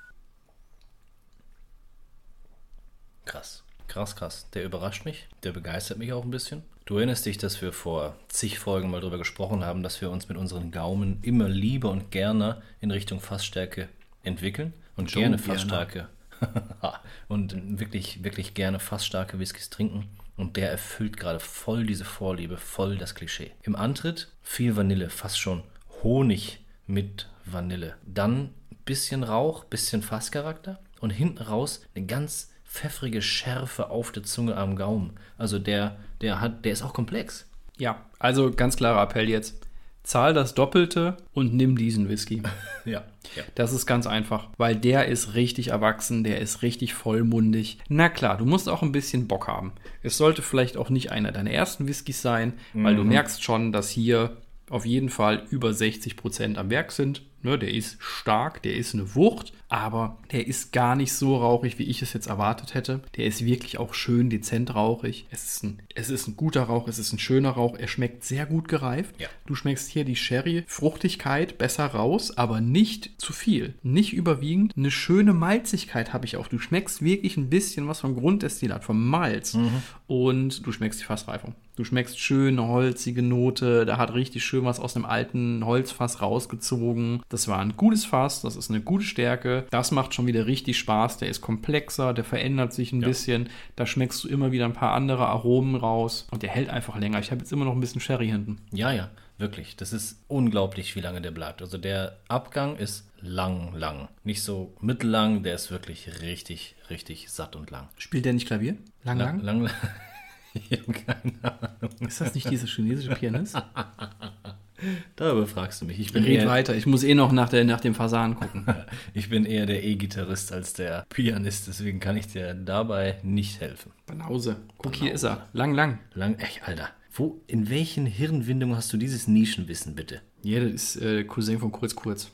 Speaker 3: Krass, krass, krass. Der überrascht mich, der begeistert mich auch ein bisschen. Du erinnerst dich, dass wir vor zig Folgen mal drüber gesprochen haben, dass wir uns mit unseren Gaumen immer lieber und gerne in Richtung Fassstärke entwickeln und
Speaker 1: Schon
Speaker 3: gerne
Speaker 1: gerne.
Speaker 3: Fassstarke und wirklich, wirklich gerne fassstarke Whiskys trinken. Und der erfüllt gerade voll diese Vorliebe, voll das Klischee. Im Antritt viel Vanille, fast schon Honig mit Vanille. Dann bisschen Rauch, bisschen Fasscharakter und hinten raus eine ganz pfeffrige Schärfe auf der Zunge am Gaumen. Also der, der hat, der ist auch komplex.
Speaker 1: Ja, also ganz klarer Appell jetzt. Zahl das Doppelte und nimm diesen Whisky.
Speaker 3: Ja. ja.
Speaker 1: Das ist ganz einfach, weil der ist richtig erwachsen, der ist richtig vollmundig. Na klar, du musst auch ein bisschen Bock haben. Es sollte vielleicht auch nicht einer deiner ersten Whiskys sein, weil du merkst schon, dass hier auf jeden Fall über sechzig Prozent am Werk sind. Ne, der ist stark, der ist eine Wucht, aber der ist gar nicht so rauchig, wie ich es jetzt erwartet hätte. Der ist wirklich auch schön dezent rauchig. Es ist ein, es ist ein guter Rauch, es ist ein schöner Rauch. Er schmeckt sehr gut gereift.
Speaker 3: Ja.
Speaker 1: Du schmeckst hier die Sherry-Fruchtigkeit besser raus, aber nicht zu viel. Nicht überwiegend. Eine schöne Malzigkeit habe ich auch. Du schmeckst wirklich ein bisschen was vom Grunddestillat, vom Malz. Und du schmeckst die Fassreifung. Du schmeckst schön eine holzige Note. Da hat richtig schön was aus einem alten Holzfass rausgezogen. Das war ein gutes Fass. Das ist eine gute Stärke. Das macht schon wieder richtig Spaß. Der ist komplexer. Der verändert sich ein
Speaker 3: Ja.
Speaker 1: bisschen. Da schmeckst du immer wieder ein paar andere Aromen raus. Und der hält einfach länger. Ich habe jetzt immer noch ein bisschen Sherry hinten.
Speaker 3: Ja, ja, wirklich. Das ist unglaublich, wie lange der bleibt. Also der Abgang ist lang, lang. Nicht so mittellang, der ist wirklich richtig, richtig satt und lang.
Speaker 1: Spielt der nicht Klavier? Lang, lang?
Speaker 3: Lang, lang. Ich habe keine Ahnung.
Speaker 1: Ist das nicht dieser chinesische Pianist?
Speaker 3: Darüber fragst du mich. Ich bin
Speaker 1: Red
Speaker 3: eher,
Speaker 1: weiter, ich muss eh noch nach, der, nach dem Fasan gucken.
Speaker 3: ich bin eher der E-Gitarrist als der Pianist, deswegen kann ich dir dabei nicht helfen.
Speaker 1: Banause. Guck, hier ist er. Lang, lang.
Speaker 3: Lang, echt, Alter. Wo, in welchen Hirnwindungen hast du dieses Nischenwissen, bitte?
Speaker 1: Ja, das ist äh, Cousin von Kurz Kurz.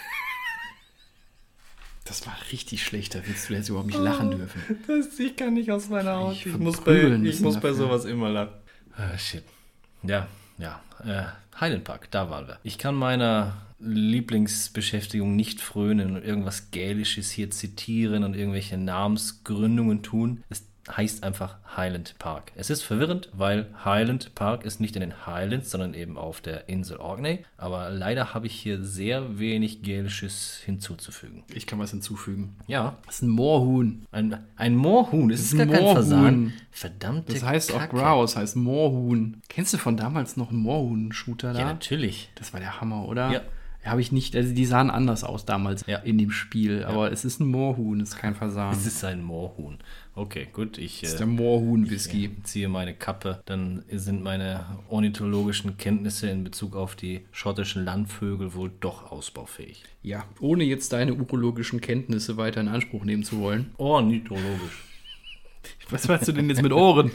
Speaker 1: Das war richtig schlecht, da willst du jetzt überhaupt nicht lachen dürfen.
Speaker 3: Das, ich kann nicht aus meiner Haut.
Speaker 1: Ich
Speaker 3: Ich muss bei,
Speaker 1: verprügeln
Speaker 3: ich muss
Speaker 1: müssen
Speaker 3: bei
Speaker 1: dafür.
Speaker 3: sowas immer lachen. Ah, shit. Ja, ja. Äh, Highland Park, da waren wir. Ich kann meiner Lieblingsbeschäftigung nicht frönen und irgendwas Gälisches hier zitieren und irgendwelche Namensgründungen tun. Es heißt einfach Highland Park. Es ist verwirrend, weil Highland Park ist nicht in den Highlands, sondern eben auf der Insel Orkney. Aber leider habe ich hier sehr wenig Gälisches hinzuzufügen.
Speaker 1: Ich kann was hinzufügen.
Speaker 3: Ja,
Speaker 1: Das ist ein Moorhuhn.
Speaker 3: ein, ein Moorhuhn. Das,
Speaker 1: Das
Speaker 3: ist
Speaker 1: ist
Speaker 3: gar
Speaker 1: ein
Speaker 3: kein
Speaker 1: Moorhuhn.
Speaker 3: Fasan. Verdammte
Speaker 1: Das heißt auch
Speaker 3: Kacke.
Speaker 1: Grouse, heißt Moorhuhn. Kennst du von damals noch einen Moorhuhn-Shooter da?
Speaker 3: Ja, natürlich.
Speaker 1: Das war der Hammer, oder?
Speaker 3: Ja.
Speaker 1: Habe ich nicht, also die sahen anders aus damals
Speaker 3: Ja.
Speaker 1: in dem Spiel, aber es ist ein Moorhuhn, es ist kein Fasan.
Speaker 3: Es
Speaker 1: Das
Speaker 3: ist ein Moorhuhn. Okay, gut. Ich
Speaker 1: ist
Speaker 3: äh,
Speaker 1: der Moorhuhn-Whisky.
Speaker 3: ziehe meine Kappe. Dann sind meine ornithologischen Kenntnisse in Bezug auf die schottischen Landvögel wohl doch ausbaufähig.
Speaker 1: Ja, ohne jetzt deine urologischen Kenntnisse weiter in Anspruch nehmen zu wollen.
Speaker 3: Ornithologisch.
Speaker 1: Was meinst du denn jetzt mit Ohren?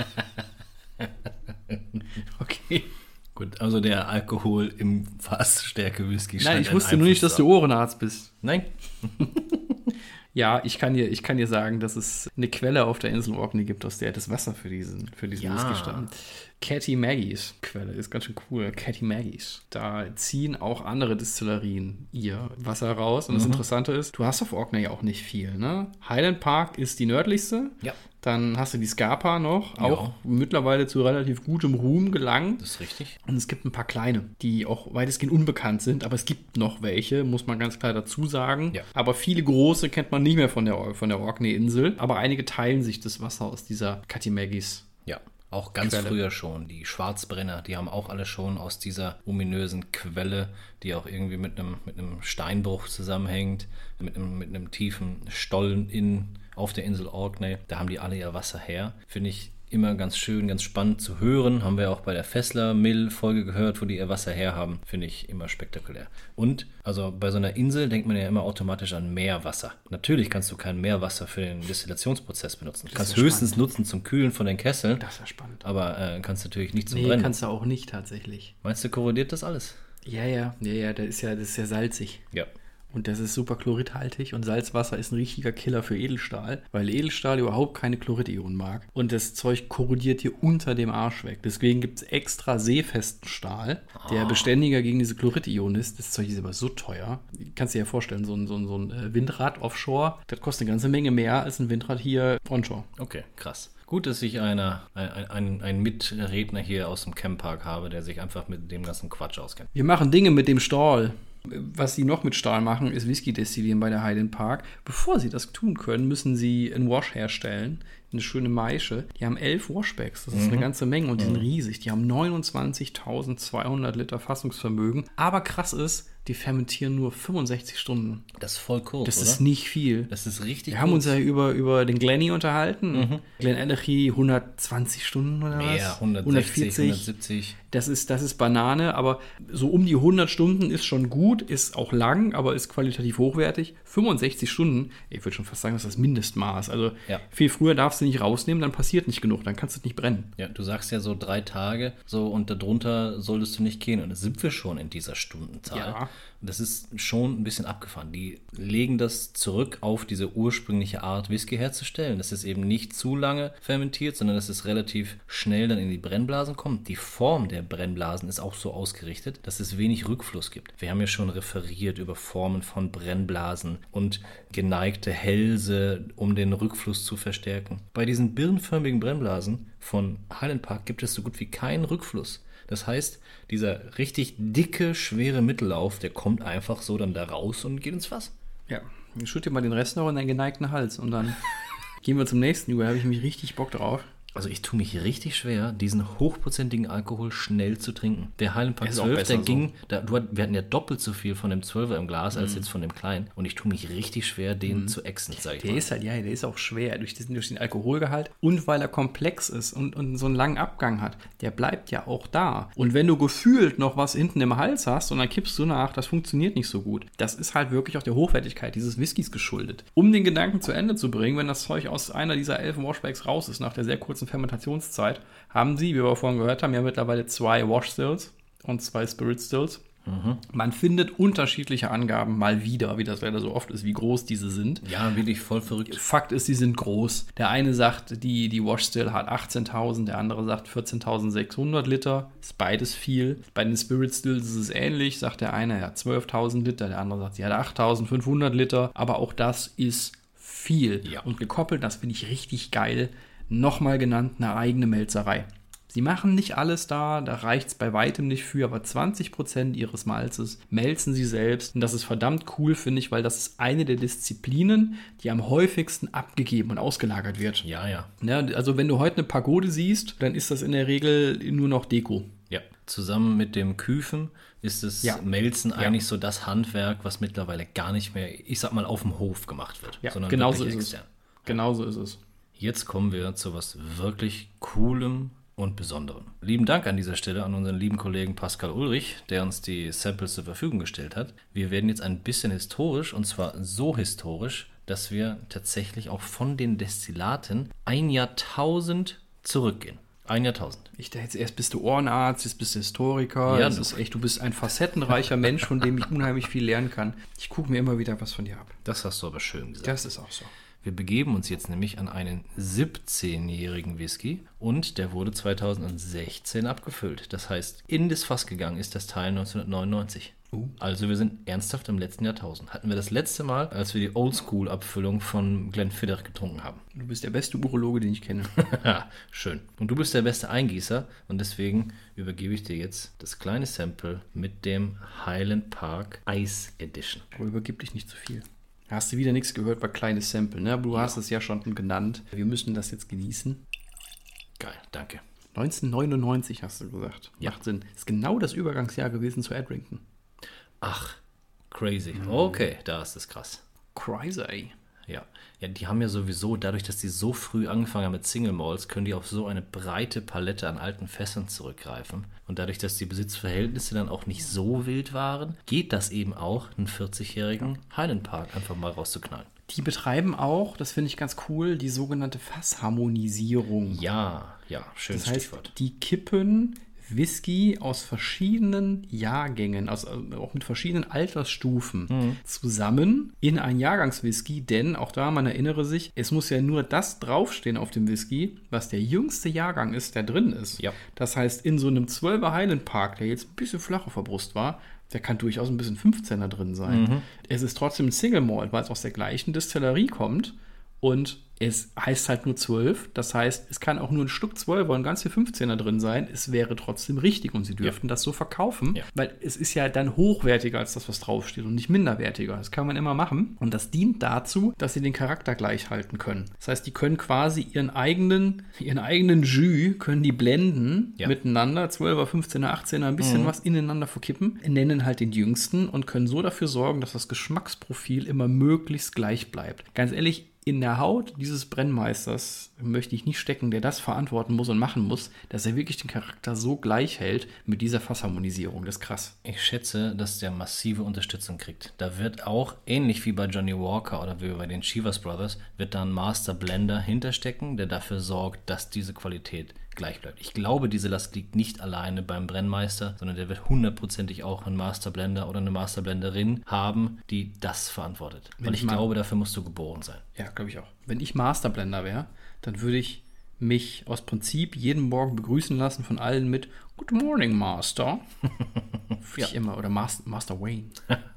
Speaker 1: Okay.
Speaker 3: Gut, also der Alkohol im Fassstärke-Whisky
Speaker 1: Nein, ich wusste nur nicht, dass du Ohrenarzt bist.
Speaker 3: Nein?
Speaker 1: Ja, ich kann dir, ich kann dir sagen, dass es eine Quelle auf der Insel Orkney gibt, aus der das Wasser für diesen, für diesen
Speaker 3: Ja.
Speaker 1: Whisky stammt. Catty Maggies Quelle ist ganz schön cool. Catty Maggies. Da ziehen auch andere Destillerien ihr Wasser raus. Und das Interessante ist, du hast auf Orkney ja auch nicht viel, ne? Highland Park ist die nördlichste.
Speaker 3: Ja.
Speaker 1: Dann hast du die Scarpa noch, auch
Speaker 3: Ja.
Speaker 1: mittlerweile zu relativ gutem Ruhm gelangt.
Speaker 3: Das ist richtig.
Speaker 1: Und es gibt ein paar kleine, die auch weitestgehend unbekannt sind, aber es gibt noch welche, muss man ganz klar dazu sagen.
Speaker 3: Ja.
Speaker 1: Aber viele große kennt man nicht mehr von der, von der Orkney-Insel, aber einige teilen sich das Wasser aus dieser Catty Maggies.
Speaker 3: Ja, auch ganz
Speaker 1: Quelle.
Speaker 3: früher schon. Die Schwarzbrenner, die haben auch alle schon aus dieser ominösen Quelle, die auch irgendwie mit einem, mit einem Steinbruch zusammenhängt, mit einem, mit einem tiefen Stollen in, auf der Insel Orkney. Da haben die alle ihr Wasser her. Finde ich immer ganz schön, ganz spannend zu hören. Haben wir auch bei der Fessler-Mill-Folge gehört, wo die ihr Wasser herhaben. Finde ich immer spektakulär. Und, also bei so einer Insel denkt man ja immer automatisch an Meerwasser. Natürlich kannst du kein Meerwasser für den Destillationsprozess benutzen. Du kannst
Speaker 1: ja
Speaker 3: höchstens nutzen zum Kühlen von den Kesseln.
Speaker 1: Das ist ja spannend.
Speaker 3: Aber äh, kannst natürlich nicht zum
Speaker 1: Nee,
Speaker 3: Brennen.
Speaker 1: kannst du auch nicht tatsächlich.
Speaker 3: Meinst du, korrodiert das alles?
Speaker 1: Ja, ja, ja, ja, das ist ja, das ist ja salzig.
Speaker 3: Ja.
Speaker 1: Und das ist super chloridhaltig und Salzwasser ist ein richtiger Killer für Edelstahl, weil Edelstahl überhaupt keine Chloridionen mag. Und das Zeug korrodiert hier unter dem Arsch weg. Deswegen gibt es extra seefesten Stahl, der beständiger gegen diese Chloridionen ist. Das Zeug ist aber so teuer. Kannst dir ja vorstellen, so ein, so ein, so ein Windrad offshore, das kostet eine ganze Menge mehr als ein Windrad hier onshore.
Speaker 3: Okay, krass. Gut, dass ich einer, ein, ein, ein Mitredner hier aus dem Camppark habe, der sich einfach mit dem ganzen Quatsch auskennt.
Speaker 1: Wir machen Dinge mit dem Stahl. Was sie noch mit Stahl machen, ist Whisky destillieren bei der Highland Park. Bevor sie das tun können, müssen sie einen Wash herstellen. Eine schöne Maische. Die haben elf Washbacks. Das ist
Speaker 3: Mhm.
Speaker 1: eine ganze Menge und die sind riesig. Die haben neunundzwanzigtausendzweihundert Liter Fassungsvermögen. Aber krass ist, die fermentieren nur fünfundsechzig Stunden.
Speaker 3: Das ist voll kurz,
Speaker 1: Das
Speaker 3: oder?
Speaker 1: ist nicht viel.
Speaker 3: das ist richtig
Speaker 1: Wir haben uns
Speaker 3: kurz.
Speaker 1: ja über, über den Glenny unterhalten.
Speaker 3: Mhm.
Speaker 1: Glen Ellachy, hundertzwanzig Stunden oder was?
Speaker 3: Mehr, hundertsechzig, hundertsiebzig.
Speaker 1: Das ist, das ist Banane, aber so um die hundert Stunden ist schon gut, ist auch lang, aber ist qualitativ hochwertig. fünfundsechzig Stunden, ich würde schon fast sagen, das ist das Mindestmaß. Also
Speaker 3: Ja.
Speaker 1: viel früher darfst du nicht rausnehmen, dann passiert nicht genug, dann kannst du nicht brennen.
Speaker 3: Ja, du sagst ja so drei Tage, so und darunter solltest du nicht gehen. Und da sind wir schon in dieser Stundenzahl.
Speaker 1: Ja.
Speaker 3: Das ist schon ein bisschen abgefahren. Die legen das zurück auf diese ursprüngliche Art, Whisky herzustellen. Das ist eben nicht zu lange fermentiert, sondern dass es relativ schnell dann in die Brennblasen kommt. Die Form der Brennblasen ist auch so ausgerichtet, dass es wenig Rückfluss gibt. Wir haben ja schon referiert über Formen von Brennblasen und geneigte Hälse, um den Rückfluss zu verstärken. Bei diesen birnenförmigen Brennblasen von Highland Park gibt es so gut wie keinen Rückfluss. Das heißt, dieser richtig dicke, schwere Mittellauf, der kommt einfach so dann da raus und geht ins Fass.
Speaker 1: Ja, ich schütte dir mal den Rest noch in deinen geneigten Hals und dann gehen wir zum nächsten über. Da habe ich mich richtig Bock drauf.
Speaker 3: Also ich tue mich richtig schwer, diesen hochprozentigen Alkohol schnell zu trinken. Der Highland Park
Speaker 1: Ist auch
Speaker 3: zwölf,
Speaker 1: besser
Speaker 3: der
Speaker 1: so.
Speaker 3: ging, da, du, wir hatten ja doppelt so viel von dem zwölfer im Glas als jetzt von dem kleinen. Und ich tue mich richtig schwer, den zu exen, sag ich
Speaker 1: Der
Speaker 3: mal.
Speaker 1: ist halt, ja, der ist auch schwer durch den, durch den Alkoholgehalt und weil er komplex ist und, und so einen langen Abgang hat. Der bleibt ja auch da. Und wenn du gefühlt noch was hinten im Hals hast und dann kippst du nach, das funktioniert nicht so gut. Das ist halt wirklich auch der Hochwertigkeit dieses Whiskys geschuldet. Um den Gedanken zu Ende zu bringen, wenn das Zeug aus einer dieser elf Washbacks raus ist, nach der sehr kurzen Fermentationszeit, haben sie, wie wir vorhin gehört haben, ja mittlerweile zwei Wash Stills und zwei Spirit Stills. Mhm. Man findet unterschiedliche Angaben mal wieder, wie das leider so oft ist, wie groß diese sind.
Speaker 3: Ja, wirklich voll verrückt.
Speaker 1: Fakt ist, sie sind groß. Der eine sagt, die, die Wash Still hat achtzehntausend, der andere sagt vierzehntausendsechshundert Liter. Ist beides viel. Bei den Spirit Stills ist es ähnlich. Sagt der eine, er hat zwölftausend Liter, der andere sagt, sie hat achttausendfünfhundert Liter. Aber auch das ist viel.
Speaker 3: Ja.
Speaker 1: Und gekoppelt, das finde ich richtig geil, nochmal genannt, eine eigene Melzerei. Sie machen nicht alles da, da reicht es bei weitem nicht für, aber zwanzig Prozent ihres Malzes melzen sie selbst. Und das ist verdammt cool, finde ich, weil das ist eine der Disziplinen, die am häufigsten abgegeben und ausgelagert wird.
Speaker 3: Ja, ja.
Speaker 1: Ja, also wenn du heute eine Pagode siehst, dann ist das in der Regel nur noch Deko.
Speaker 3: Ja, zusammen mit dem Küfen ist das
Speaker 1: Ja.
Speaker 3: Melzen
Speaker 1: Ja.
Speaker 3: eigentlich so das Handwerk, was mittlerweile gar nicht mehr, ich sag mal, auf dem Hof gemacht wird,
Speaker 1: Ja,
Speaker 3: sondern
Speaker 1: genauso
Speaker 3: wirklich
Speaker 1: ist es.
Speaker 3: extern.
Speaker 1: Genauso ist es.
Speaker 3: Jetzt kommen wir zu was wirklich Coolem und Besonderem. Lieben Dank an dieser Stelle an unseren lieben Kollegen Pascal Ulrich, der uns die Samples zur Verfügung gestellt hat. Wir werden jetzt ein bisschen historisch, und zwar so historisch, dass wir tatsächlich auch von den Destillaten ein Jahrtausend zurückgehen. Ein Jahrtausend.
Speaker 1: Ich dachte jetzt erst bist du Ohrenarzt, jetzt bist du Historiker.
Speaker 3: Ja,
Speaker 1: das
Speaker 3: du-
Speaker 1: ist echt, du bist ein facettenreicher Mensch, von dem ich unheimlich viel lernen kann. Ich gucke mir immer wieder was von dir ab.
Speaker 3: Das hast du aber schön gesagt.
Speaker 1: Das ist auch so.
Speaker 3: Wir begeben uns jetzt nämlich an einen siebzehnjährigen Whisky und der wurde zweitausendsechzehn abgefüllt. Das heißt, in das Fass gegangen ist das Teil neunzehnhundertneunundneunzig.
Speaker 1: Uh.
Speaker 3: Also wir sind ernsthaft im letzten Jahrtausend. Hatten wir das letzte Mal, als wir die Oldschool-Abfüllung von Glenfiddich getrunken haben.
Speaker 1: Du bist der beste Urologe, den ich kenne.
Speaker 3: Ha, schön. Und du bist der beste Eingießer und deswegen übergebe ich dir jetzt das kleine Sample mit dem Highland Park Ice Edition.
Speaker 1: Aber übergib dich nicht zu viel. Hast du wieder nichts gehört, war kleines Sample, ne? Aber du hast es ja schon genannt. Wir müssen das jetzt genießen.
Speaker 3: Geil, danke.
Speaker 1: neunzehnhundertneunundneunzig hast du gesagt.
Speaker 3: Ja.
Speaker 1: Macht Sinn. Ist genau das Übergangsjahr gewesen zu Edrington.
Speaker 3: Ach, crazy. Okay, da ist es krass.
Speaker 1: Crazy.
Speaker 3: Ja. ja, die haben ja sowieso, dadurch, dass die so früh angefangen haben mit Single Malts, können die auf so eine breite Palette an alten Fässern zurückgreifen. Und dadurch, dass die Besitzverhältnisse dann auch nicht so wild waren, geht das eben auch, einen vierzigjährigen Highland Park einfach mal rauszuknallen.
Speaker 1: Die betreiben auch, das finde ich ganz cool, die sogenannte Fassharmonisierung.
Speaker 3: Ja, ja, schönes
Speaker 1: Das heißt,
Speaker 3: Stichwort.
Speaker 1: die kippen Whisky aus verschiedenen Jahrgängen, aus, auch mit verschiedenen Altersstufen zusammen in ein Jahrgangswhisky, denn auch da, man erinnere sich, es muss ja nur das draufstehen auf dem Whisky, was der jüngste Jahrgang ist, der drin ist.
Speaker 3: Ja.
Speaker 1: Das heißt, in so einem zwölfer Highland Park, der jetzt ein bisschen flacher vor Brust war, der kann durchaus ein bisschen fünfzehner drin sein. Es ist trotzdem ein Single Malt, weil es aus der gleichen Distillerie kommt. Und es heißt halt nur zwölf. Das heißt, es kann auch nur ein Stück zwölfer und ganz viel fünfzehner drin sein. Es wäre trotzdem richtig und sie dürften das so verkaufen,
Speaker 3: Ja.
Speaker 1: weil es ist ja dann hochwertiger als das, was draufsteht und nicht minderwertiger. Das kann man immer machen. Und das dient dazu, dass sie den Charakter gleich halten können. Das heißt, die können quasi ihren eigenen, ihren eigenen Jus, können die blenden
Speaker 3: Ja.
Speaker 1: miteinander, zwölfer, fünfzehner, achtzehner, ein bisschen was ineinander verkippen, nennen halt den jüngsten und können so dafür sorgen, dass das Geschmacksprofil immer möglichst gleich bleibt. Ganz ehrlich, in der Haut dieses Brennmeisters möchte ich nicht stecken, der das verantworten muss und machen muss, dass er wirklich den Charakter so gleich hält mit dieser Fassharmonisierung. Das ist krass.
Speaker 3: Ich schätze, dass der massive Unterstützung kriegt. Da wird auch, ähnlich wie bei Johnny Walker oder wie bei den Chivas Brothers, wird da ein Master Blender hinterstecken, der dafür sorgt, dass diese Qualität gleich bleibt. Ich glaube, diese Last liegt nicht alleine beim Brennmeister, sondern der wird hundertprozentig auch einen Master Blender oder eine Master Blenderin haben, die das verantwortet.
Speaker 1: Wenn
Speaker 3: Weil
Speaker 1: ich
Speaker 3: ich
Speaker 1: mal-
Speaker 3: glaube, dafür musst du geboren sein.
Speaker 1: Ja, glaube ich auch. Wenn ich Masterblender wäre, dann würde ich mich aus Prinzip jeden Morgen begrüßen lassen von allen mit Good morning, Master. Würde ich immer. Oder Master, Master Wayne.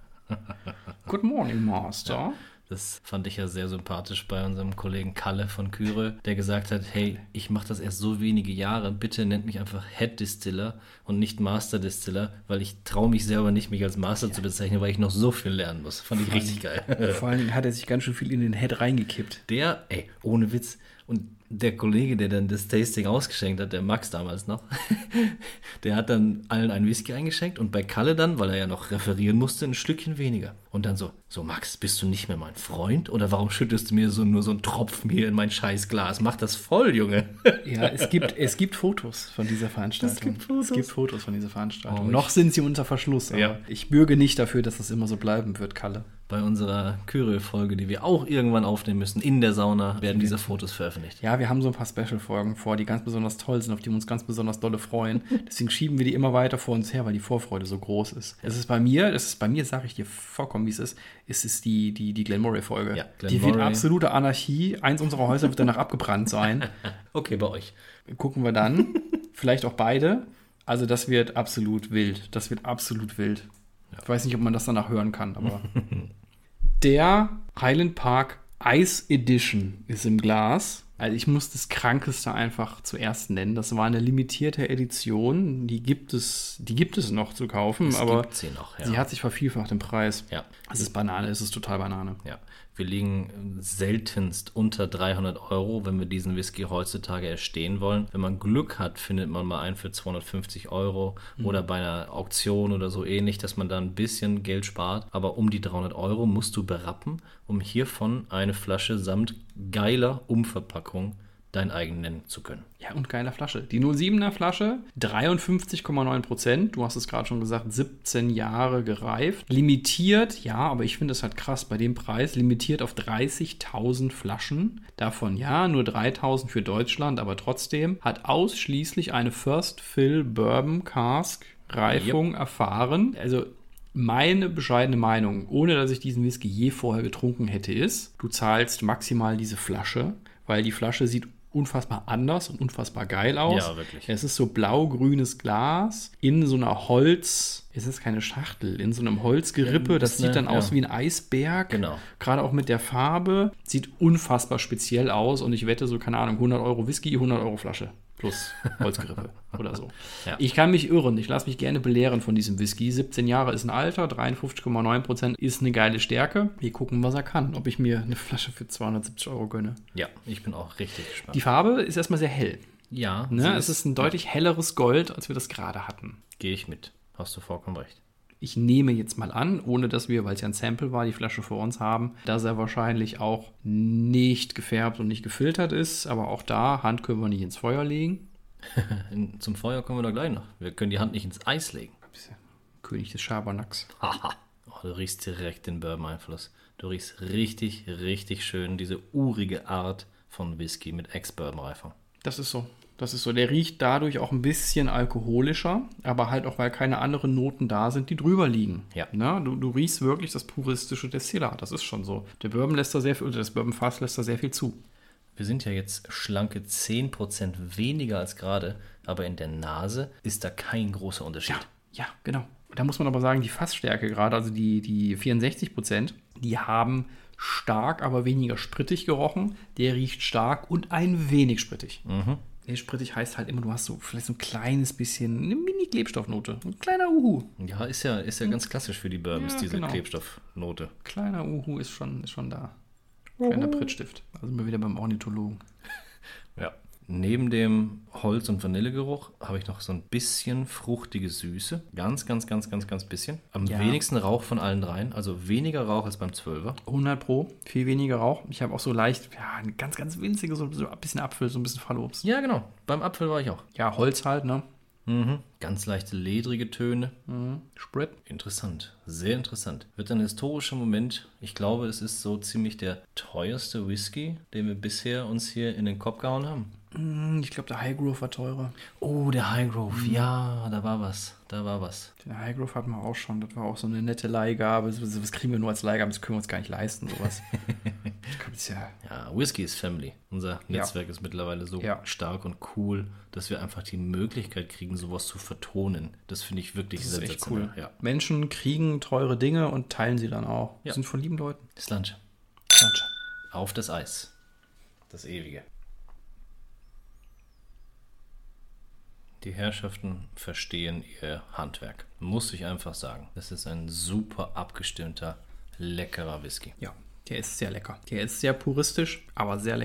Speaker 1: Good morning, Master.
Speaker 3: Das fand ich ja sehr sympathisch bei unserem Kollegen Kalle von Kyre, der gesagt hat, hey, ich mache das erst so wenige Jahre, bitte nennt mich einfach Head Distiller und nicht Master Distiller, weil ich traue mich selber nicht, mich als Master zu bezeichnen, weil ich noch so viel lernen muss. Fand ich richtig geil.
Speaker 1: Vor allen Dingen hat er sich ganz schön viel in den Head reingekippt.
Speaker 3: Der, ey, ohne Witz. Und der Kollege, der dann das Tasting ausgeschenkt hat, der Max damals noch, der hat dann allen einen Whisky eingeschenkt und bei Kalle dann, weil er ja noch referieren musste, ein Stückchen weniger. Und dann so, so Max, bist du nicht mehr mein Freund? Oder warum schüttest du mir so nur so einen Tropfen hier in mein scheiß Glas? Mach das voll, Junge.
Speaker 1: Ja, es gibt, es gibt Fotos von dieser Veranstaltung.
Speaker 3: Es gibt Fotos,
Speaker 1: es gibt Fotos von dieser Veranstaltung.
Speaker 3: Oh,
Speaker 1: Noch sind sie unter Verschluss, aber
Speaker 3: Ja.
Speaker 1: ich bürge nicht dafür, dass das immer so bleiben wird, Kalle.
Speaker 3: Bei unserer Kyrill-Folge, die wir auch irgendwann aufnehmen müssen, in der Sauna, werden diese Fotos veröffentlicht.
Speaker 1: Ja, wir haben so ein paar Special-Folgen vor, die ganz besonders toll sind, auf die wir uns ganz besonders dolle freuen. Deswegen schieben wir die immer weiter vor uns her, weil die Vorfreude so groß ist. Es ist bei mir, das ist bei mir, sage ich dir vollkommen, wie es ist, es ist die, die, die Glen Moray-Folge.
Speaker 3: Ja, Glen
Speaker 1: die wird
Speaker 3: Moray.
Speaker 1: absolute Anarchie. Eins unserer Häuser wird danach abgebrannt sein.
Speaker 3: Okay, bei euch.
Speaker 1: Gucken wir dann. Vielleicht auch beide. Also das wird absolut wild. Das wird absolut wild. Ich weiß nicht, ob man das danach hören kann, aber der Highland Park Ice Edition ist im Glas. Also ich muss das Krankeste einfach zuerst nennen. Das war eine limitierte Edition. Die gibt es, die gibt es noch zu kaufen,
Speaker 3: Es
Speaker 1: aber
Speaker 3: gibt sie noch, ja.
Speaker 1: sie hat sich vervielfacht im Preis.
Speaker 3: Ja.
Speaker 1: Es ist Banane, es ist total Banane.
Speaker 3: Ja, wir liegen seltenst unter dreihundert Euro, wenn wir diesen Whisky heutzutage erstehen wollen. Wenn man Glück hat, findet man mal einen für zweihundertfünfzig Euro
Speaker 1: Mhm.
Speaker 3: oder bei einer Auktion oder so ähnlich, dass man da ein bisschen Geld spart. Aber um die dreihundert Euro musst du berappen, um hiervon eine Flasche samt geiler Umverpackung dein eigen nennen zu können.
Speaker 1: Ja, und geiler Flasche. Die null siebener Flasche, dreiundfünfzig Komma neun Prozent. Du hast es gerade schon gesagt, siebzehn Jahre gereift. Limitiert, ja, aber ich finde es halt krass bei dem Preis, limitiert auf dreißigtausend Flaschen. Davon, ja, nur dreitausend für Deutschland, aber trotzdem hat ausschließlich eine First Fill Bourbon Cask Reifung erfahren. Also meine bescheidene Meinung, ohne dass ich diesen Whisky je vorher getrunken hätte, ist, du zahlst maximal diese Flasche, weil die Flasche sieht unfassbar anders und unfassbar geil aus.
Speaker 3: Ja, wirklich.
Speaker 1: Es ist so blau-grünes Glas in so einer Holz, es ist keine Schachtel, in so einem Holzgerippe.
Speaker 3: Ja,
Speaker 1: das
Speaker 3: ist
Speaker 1: sieht
Speaker 3: eine-
Speaker 1: dann aus
Speaker 3: ja.
Speaker 1: wie ein Eisberg.
Speaker 3: Genau.
Speaker 1: Gerade auch mit der Farbe. Sieht unfassbar speziell aus und ich wette so, keine Ahnung, hundert Euro Whisky, hundert Euro Flasche. Plus Holzgerippe oder so.
Speaker 3: Ja.
Speaker 1: Ich kann mich irren. Ich lasse mich gerne belehren von diesem Whisky. siebzehn Jahre ist ein Alter, dreiundfünfzig Komma neun Prozent ist eine geile Stärke. Wir gucken, was er kann. Ob ich mir eine Flasche für zweihundertsiebzig Euro gönne.
Speaker 3: Ja, ich bin auch richtig gespannt.
Speaker 1: Die Farbe ist erstmal sehr hell.
Speaker 3: ja,
Speaker 1: Ne?
Speaker 3: sie
Speaker 1: Es ist ein deutlich helleres Gold, als wir das gerade hatten.
Speaker 3: Gehe ich mit. Hast du vollkommen recht.
Speaker 1: Ich nehme jetzt mal an, ohne dass wir, weil es ja ein Sample war, die Flasche vor uns haben, dass er wahrscheinlich auch nicht gefärbt und nicht gefiltert ist. Aber auch da, Hand können wir nicht ins Feuer legen.
Speaker 3: In, zum Feuer kommen wir da gleich noch. Wir können die Hand nicht ins Eis legen.
Speaker 1: König des Schabernacks.
Speaker 3: Haha. Oh, du riechst direkt den Bourbon-Einfluss. Du riechst richtig, richtig schön diese urige Art von Whisky mit Ex-Bourbon-Reifung.
Speaker 1: Das ist so. Das ist so. Der riecht dadurch auch ein bisschen alkoholischer, aber halt auch, weil keine anderen Noten da sind, die drüber liegen.
Speaker 3: Ja.
Speaker 1: Na, du, du riechst wirklich das puristische Destillat. Das ist schon so. Der Bourbon lässt da sehr viel, oder das Bourbon-Fass lässt da sehr viel zu.
Speaker 3: Wir sind ja jetzt schlanke zehn Prozent weniger als gerade, aber in der Nase ist da kein großer Unterschied.
Speaker 1: Ja, ja, genau. Da muss man aber sagen, die Fassstärke gerade, also die, die vierundsechzig Prozent, die haben stark, aber weniger sprittig gerochen. Der riecht stark und ein wenig sprittig.
Speaker 3: Mhm.
Speaker 1: Nee, sprittig heißt halt immer, du hast so vielleicht so ein kleines bisschen, eine Mini-Klebstoffnote. Ein kleiner Uhu.
Speaker 3: Ja, ist ja, ist ja ganz klassisch für die Bourbons,
Speaker 1: Ja,
Speaker 3: diese
Speaker 1: genau.
Speaker 3: Klebstoffnote.
Speaker 1: Kleiner Uhu ist schon, ist schon da. Kleiner Prittstift. Also sind wir wieder beim Ornithologen.
Speaker 3: Ja. Neben dem Holz- und Vanillegeruch habe ich noch so ein bisschen fruchtige Süße. Ganz, ganz, ganz, ganz, ganz bisschen. Am
Speaker 1: Ja.
Speaker 3: wenigsten Rauch von allen dreien. Also weniger Rauch als beim Zwölfer.
Speaker 1: hundert Pro, viel weniger Rauch. Ich habe auch so leicht, ja, ein ganz, ganz winzige, so, so ein bisschen Apfel, so ein bisschen Fallobst.
Speaker 3: Ja, genau. Beim Apfel war ich auch.
Speaker 1: Ja, Holz halt, ne?
Speaker 3: Mhm. Ganz leichte, ledrige Töne.
Speaker 1: Mhm. Sprit.
Speaker 3: Interessant. Sehr interessant. Wird ein historischer Moment. Ich glaube, es ist so ziemlich der teuerste Whisky, den wir bisher uns hier in den Kopf gehauen haben.
Speaker 1: Mm, Ich glaube, der Highgrove war teurer.
Speaker 3: Oh, der Highgrove. Ja, da war was. Da war was.
Speaker 1: Den Highgrove hatten wir auch schon. Das war auch so eine nette Leihgabe. So- so- Was kriegen wir nur als Leihgabe? Das können wir uns gar nicht leisten, sowas. Ich glaub, das ist ja.
Speaker 3: Ja, Whisky ist Family. Unser Netzwerk ist mittlerweile so
Speaker 1: Ja.
Speaker 3: stark und cool, dass wir einfach die Möglichkeit kriegen, sowas zu vertonen. Das finde ich wirklich
Speaker 1: Das ist echt
Speaker 3: sensationell.
Speaker 1: cool.
Speaker 3: Ja.
Speaker 1: Menschen kriegen teure Dinge und teilen sie dann auch.
Speaker 3: Ja.
Speaker 1: Das sind von lieben Leuten.
Speaker 3: Das Lunch.
Speaker 1: Klatsch.
Speaker 3: Auf das Eis. Das Ewige. Die Herrschaften verstehen ihr Handwerk. Muss ich einfach sagen. Das ist ein super abgestimmter, leckerer Whisky.
Speaker 1: Ja, der ist sehr lecker. Der ist sehr puristisch, aber sehr lecker.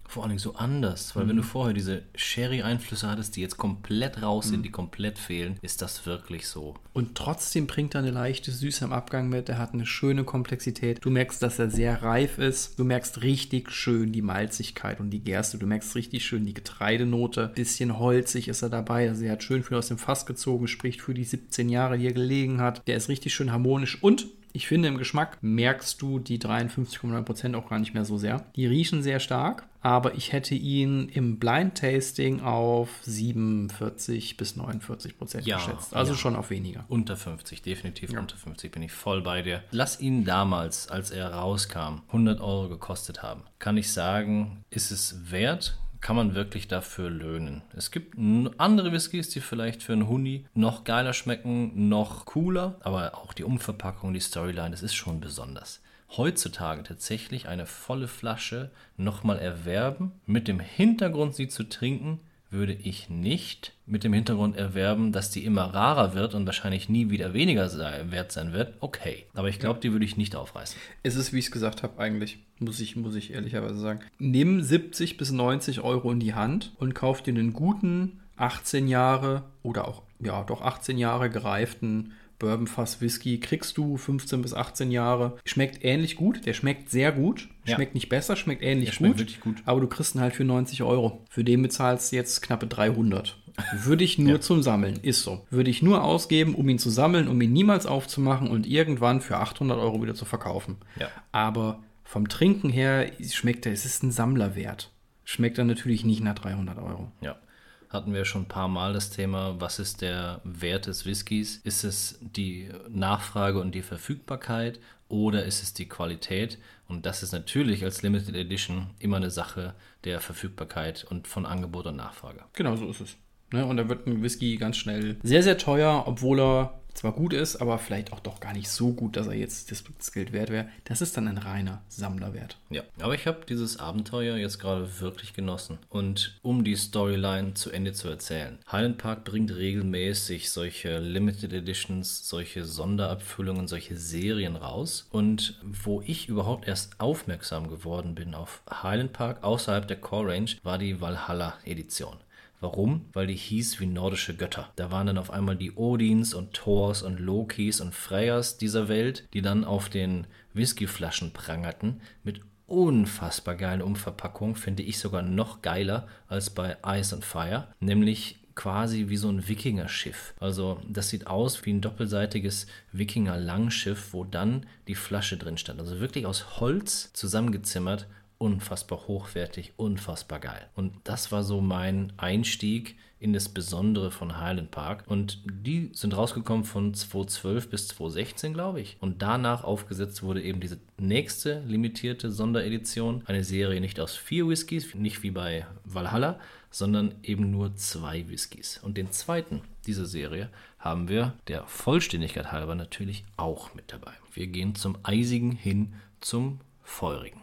Speaker 3: Vor allem so anders, weil mhm. wenn du vorher diese Sherry-Einflüsse hattest, die jetzt komplett raus sind, mhm. die komplett fehlen, ist das wirklich so.
Speaker 1: Und trotzdem bringt er eine leichte Süße im Abgang mit, er hat eine schöne Komplexität. Du merkst, dass er sehr reif ist, du merkst richtig schön die Malzigkeit und die Gerste, du merkst richtig schön die Getreidenote, bisschen holzig ist er dabei, also er hat schön viel aus dem Fass gezogen, spricht für die siebzehn Jahre, die er gelegen hat. Der ist richtig schön harmonisch und ich finde, im Geschmack merkst du die dreiundfünfzig Komma neun Prozent auch gar nicht mehr so sehr. Die riechen sehr stark, aber ich hätte ihn im Blind Tasting auf siebenundvierzig bis neunundvierzig Prozent
Speaker 3: ja,
Speaker 1: geschätzt. Also
Speaker 3: ja.
Speaker 1: schon auf weniger.
Speaker 3: Unter fünfzig, definitiv
Speaker 1: ja.
Speaker 3: unter fünfzig bin ich voll bei dir. Lass ihn damals, als er rauskam, hundert Euro gekostet haben. Kann ich sagen, ist es wert? Kann man wirklich dafür löhnen. Es gibt andere Whiskys, die vielleicht für einen Huni noch geiler schmecken, noch cooler, aber auch die Umverpackung, die Storyline, das ist schon besonders. Heutzutage tatsächlich eine volle Flasche nochmal erwerben, mit dem Hintergrund sie zu trinken, würde ich nicht mit dem Hintergrund erwerben, dass die immer rarer wird und wahrscheinlich nie wieder weniger sei, wert sein wird. Okay, aber ich glaube, die würde ich nicht aufreißen.
Speaker 1: Es ist, wie ich es gesagt habe, eigentlich, muss ich, muss ich ehrlicherweise sagen. Nimm siebzig bis neunzig Euro in die Hand und kauf dir einen guten achtzehn Jahre oder auch, ja, doch achtzehn Jahre gereiften Bourbonfass Whisky. Kriegst du fünfzehn bis achtzehn Jahre. Schmeckt ähnlich gut. Der schmeckt sehr gut. Schmeckt ja. nicht besser, schmeckt ähnlich
Speaker 3: der schmeckt
Speaker 1: gut,
Speaker 3: wirklich gut.
Speaker 1: Aber du kriegst ihn halt für neunzig Euro. Für den bezahlst du jetzt knappe dreihundert. Würde ich nur ja. zum Sammeln. Ist so. Würde ich nur ausgeben, um ihn zu sammeln, um ihn niemals aufzumachen und irgendwann für achthundert Euro wieder zu verkaufen.
Speaker 3: Ja.
Speaker 1: Aber vom Trinken her schmeckt er, es ist ein Sammlerwert. Schmeckt er natürlich nicht nach dreihundert Euro.
Speaker 3: Ja. Hatten wir schon ein paar Mal das Thema, was ist der Wert des Whiskys? Ist es die Nachfrage und die Verfügbarkeit oder ist es die Qualität? Und das ist natürlich als Limited Edition immer eine Sache der Verfügbarkeit und von Angebot und Nachfrage.
Speaker 1: Genau, so ist es. Ne? Und da wird ein Whisky ganz schnell sehr, sehr teuer, obwohl er zwar gut ist, aber vielleicht auch doch gar nicht so gut, dass er jetzt das, das Geld wert wäre. Das ist dann ein reiner Sammlerwert.
Speaker 3: Ja, aber ich habe dieses Abenteuer jetzt gerade wirklich genossen. Und um die Storyline zu Ende zu erzählen, Highland Park bringt regelmäßig solche Limited Editions, solche Sonderabfüllungen, solche Serien raus. Und wo ich überhaupt erst aufmerksam geworden bin auf Highland Park außerhalb der Core Range, war die Valhalla-Edition. Warum? Weil die hieß wie nordische Götter. Da waren dann auf einmal die Odins und Thors und Lokis und Freyas dieser Welt, die dann auf den Whiskyflaschen prangerten mit unfassbar geilen Umverpackungen, finde ich sogar noch geiler als bei Ice and Fire, nämlich quasi wie so ein Wikinger-Schiff. Also das sieht aus wie ein doppelseitiges Wikinger-Langschiff, wo dann die Flasche drin stand. Also wirklich aus Holz zusammengezimmert. Unfassbar hochwertig, unfassbar geil. Und das war so mein Einstieg in das Besondere von Highland Park. Und die sind rausgekommen von zweitausendzwölf bis zweitausendsechzehn, glaube ich. Und danach aufgesetzt wurde eben diese nächste limitierte Sonderedition. Eine Serie nicht aus vier Whiskys, nicht wie bei Valhalla, sondern eben nur zwei Whiskys. Und den zweiten dieser Serie haben wir der Vollständigkeit halber natürlich auch mit dabei. Wir gehen zum Eisigen hin zum Feurigen.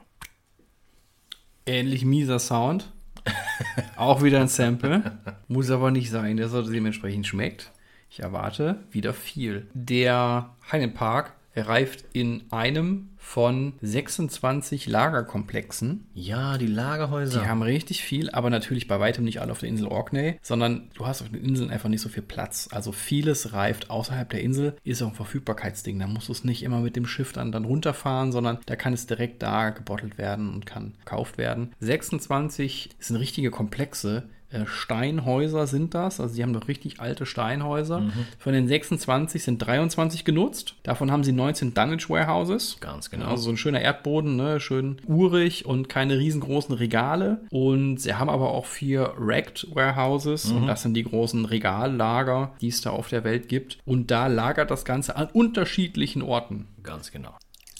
Speaker 1: Ähnlich mieser Sound. Auch wieder ein Sample. Muss aber nicht sein, dass er dementsprechend schmeckt. Ich erwarte wieder viel. Der Highland Park reift in einem von sechsundzwanzig Lagerkomplexen.
Speaker 3: Ja, die Lagerhäuser.
Speaker 1: Die haben richtig viel, aber natürlich bei weitem nicht alle auf der Insel Orkney, sondern du hast auf den Inseln einfach nicht so viel Platz. Also vieles reift außerhalb der Insel, ist auch ein Verfügbarkeitsding. Da musst du es nicht immer mit dem Schiff dann, dann runterfahren, sondern da kann es direkt da gebottelt werden und kann gekauft werden. sechsundzwanzig sind richtige Komplexe. Steinhäuser sind das, also die haben doch richtig alte Steinhäuser. Mhm. Von den sechsundzwanzig sind dreiundzwanzig genutzt. Davon haben sie neunzehn Dunnage Warehouses.
Speaker 3: Ganz genau.
Speaker 1: Also so ein schöner Erdboden, ne? Schön urig und keine riesengroßen Regale. Und sie haben aber auch vier Racked Warehouses. Mhm. Und das sind die großen Regallager, die es da auf der Welt gibt. Und da lagert das Ganze an unterschiedlichen Orten.
Speaker 3: Ganz genau.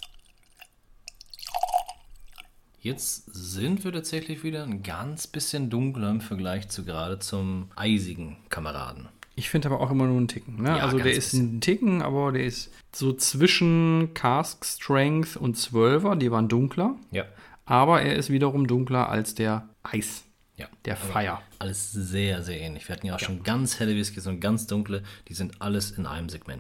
Speaker 3: Jetzt sind wir tatsächlich wieder ein ganz bisschen dunkler im Vergleich zu gerade zum eisigen Kameraden.
Speaker 1: Ich finde aber auch immer nur einen Ticken. Ne?
Speaker 3: Ja,
Speaker 1: also der ist ein Ticken, aber der ist so zwischen Cask Strength und Zwölfer. Die waren dunkler.
Speaker 3: Ja.
Speaker 1: Aber er ist wiederum dunkler als der Eis.
Speaker 3: Ja.
Speaker 1: Der Fire.
Speaker 3: Alles sehr, sehr ähnlich. Wir hatten ja auch ja. schon ganz helle Whiskys und ganz dunkle. Die sind alles in einem Segment.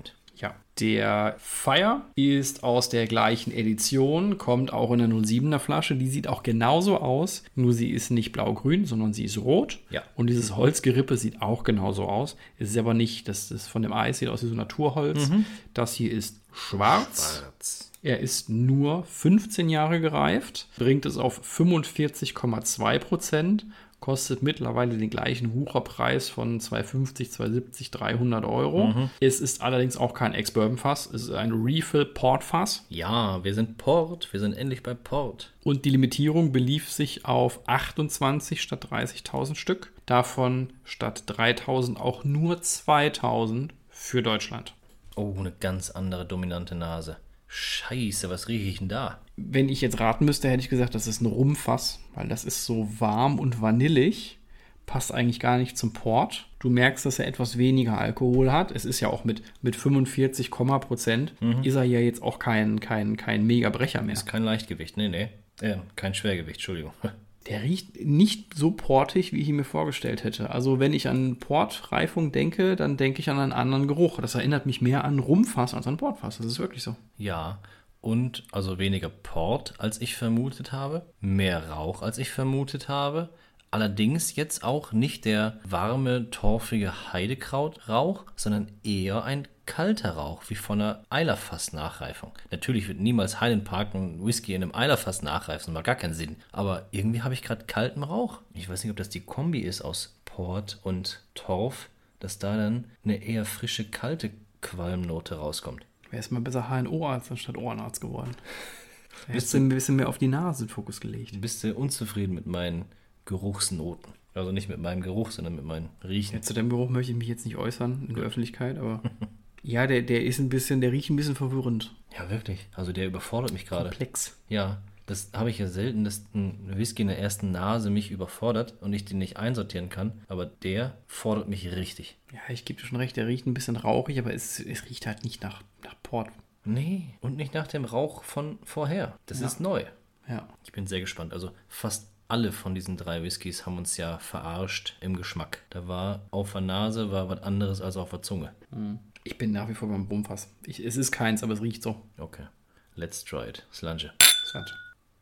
Speaker 1: Ja. Der Fire ist aus der gleichen Edition, kommt auch in der null siebener Flasche. Die sieht auch genauso aus, nur sie ist nicht blau-grün, sondern sie ist rot.
Speaker 3: Ja.
Speaker 1: Und dieses Holzgerippe sieht auch genauso aus. Es ist aber nicht, das ist von dem Eis, sieht aus wie so Naturholz. Mhm. Das hier ist schwarz.
Speaker 3: Schwarz.
Speaker 1: Er ist nur fünfzehn Jahre gereift, bringt es auf fünfundvierzig Komma zwei Prozent. Kostet mittlerweile den gleichen Wucherpreis von zweihundertfünfzig, zweihundertsiebzig, dreihundert Euro. Mhm. Es ist allerdings auch kein Ex-Bourbon-Fass, es ist ein Refill-Port-Fass.
Speaker 3: Ja, wir sind Port, wir sind endlich bei Port.
Speaker 1: Und die Limitierung belief sich auf achtundzwanzig statt dreißigtausend Stück. Davon statt dreitausend auch nur zweitausend für Deutschland.
Speaker 3: Oh, eine ganz andere dominante Nase. Scheiße, was rieche ich denn da?
Speaker 1: Wenn ich jetzt raten müsste, hätte ich gesagt, das ist ein Rumfass, weil das ist so warm und vanillig. Passt eigentlich gar nicht zum Port. Du merkst, dass er etwas weniger Alkohol hat. Es ist ja auch mit, mit fünfundvierzig Prozent, mhm. ist er ja jetzt auch kein, kein, kein Mega-Brecher mehr.
Speaker 3: Ist kein Leichtgewicht, nee, nee. Äh, kein Schwergewicht, Entschuldigung.
Speaker 1: Der riecht nicht so portig, wie ich ihn mir vorgestellt hätte. Also wenn ich an Portreifung denke, dann denke ich an einen anderen Geruch. Das erinnert mich mehr an Rumfass als an Portfass. Das ist wirklich so.
Speaker 3: Ja, und also weniger Port, als ich vermutet habe. Mehr Rauch, als ich vermutet habe. Allerdings jetzt auch nicht der warme, torfige Heidekrautrauch, sondern eher ein kalter Rauch, wie von einer Eilerfass-Nachreifung. Natürlich wird niemals Highland Park ein Whisky in einem Eilerfass nachreifen, das macht gar keinen Sinn. Aber irgendwie habe ich gerade kalten Rauch. Ich weiß nicht, ob das die Kombi ist aus Port und Torf, dass da dann eine eher frische, kalte Qualmnote rauskommt.
Speaker 1: Wäre es mal besser H N O-Arzt anstatt Ohrenarzt geworden. Da hättest du ein bisschen mehr auf die Nase Fokus gelegt.
Speaker 3: Bist du unzufrieden mit meinen Geruchsnoten? Also nicht mit meinem Geruch, sondern mit meinem Riechen.
Speaker 1: Ja, zu dem Geruch möchte ich mich jetzt nicht äußern in der Öffentlichkeit, aber ja, der, der ist ein bisschen, der riecht ein bisschen verwirrend.
Speaker 3: Ja, wirklich. Also der überfordert mich gerade.
Speaker 1: Komplex.
Speaker 3: Ja, das habe ich ja selten, dass ein Whisky in der ersten Nase mich überfordert und ich den nicht einsortieren kann. Aber der fordert mich richtig.
Speaker 1: Ja, ich gebe dir schon recht, der riecht ein bisschen rauchig, aber es, es riecht halt nicht nach, nach Port.
Speaker 3: Nee, und nicht nach dem Rauch von vorher. Das
Speaker 1: Ja.
Speaker 3: ist neu.
Speaker 1: Ja.
Speaker 3: Ich bin sehr gespannt. Also fast alle von diesen drei Whiskys haben uns ja verarscht im Geschmack. Da war auf der Nase war was anderes als auf der Zunge.
Speaker 1: Ich bin nach wie vor beim Rumfass. Ich, es ist keins, aber es riecht so.
Speaker 3: Okay, let's try it. Slange.
Speaker 1: Slange.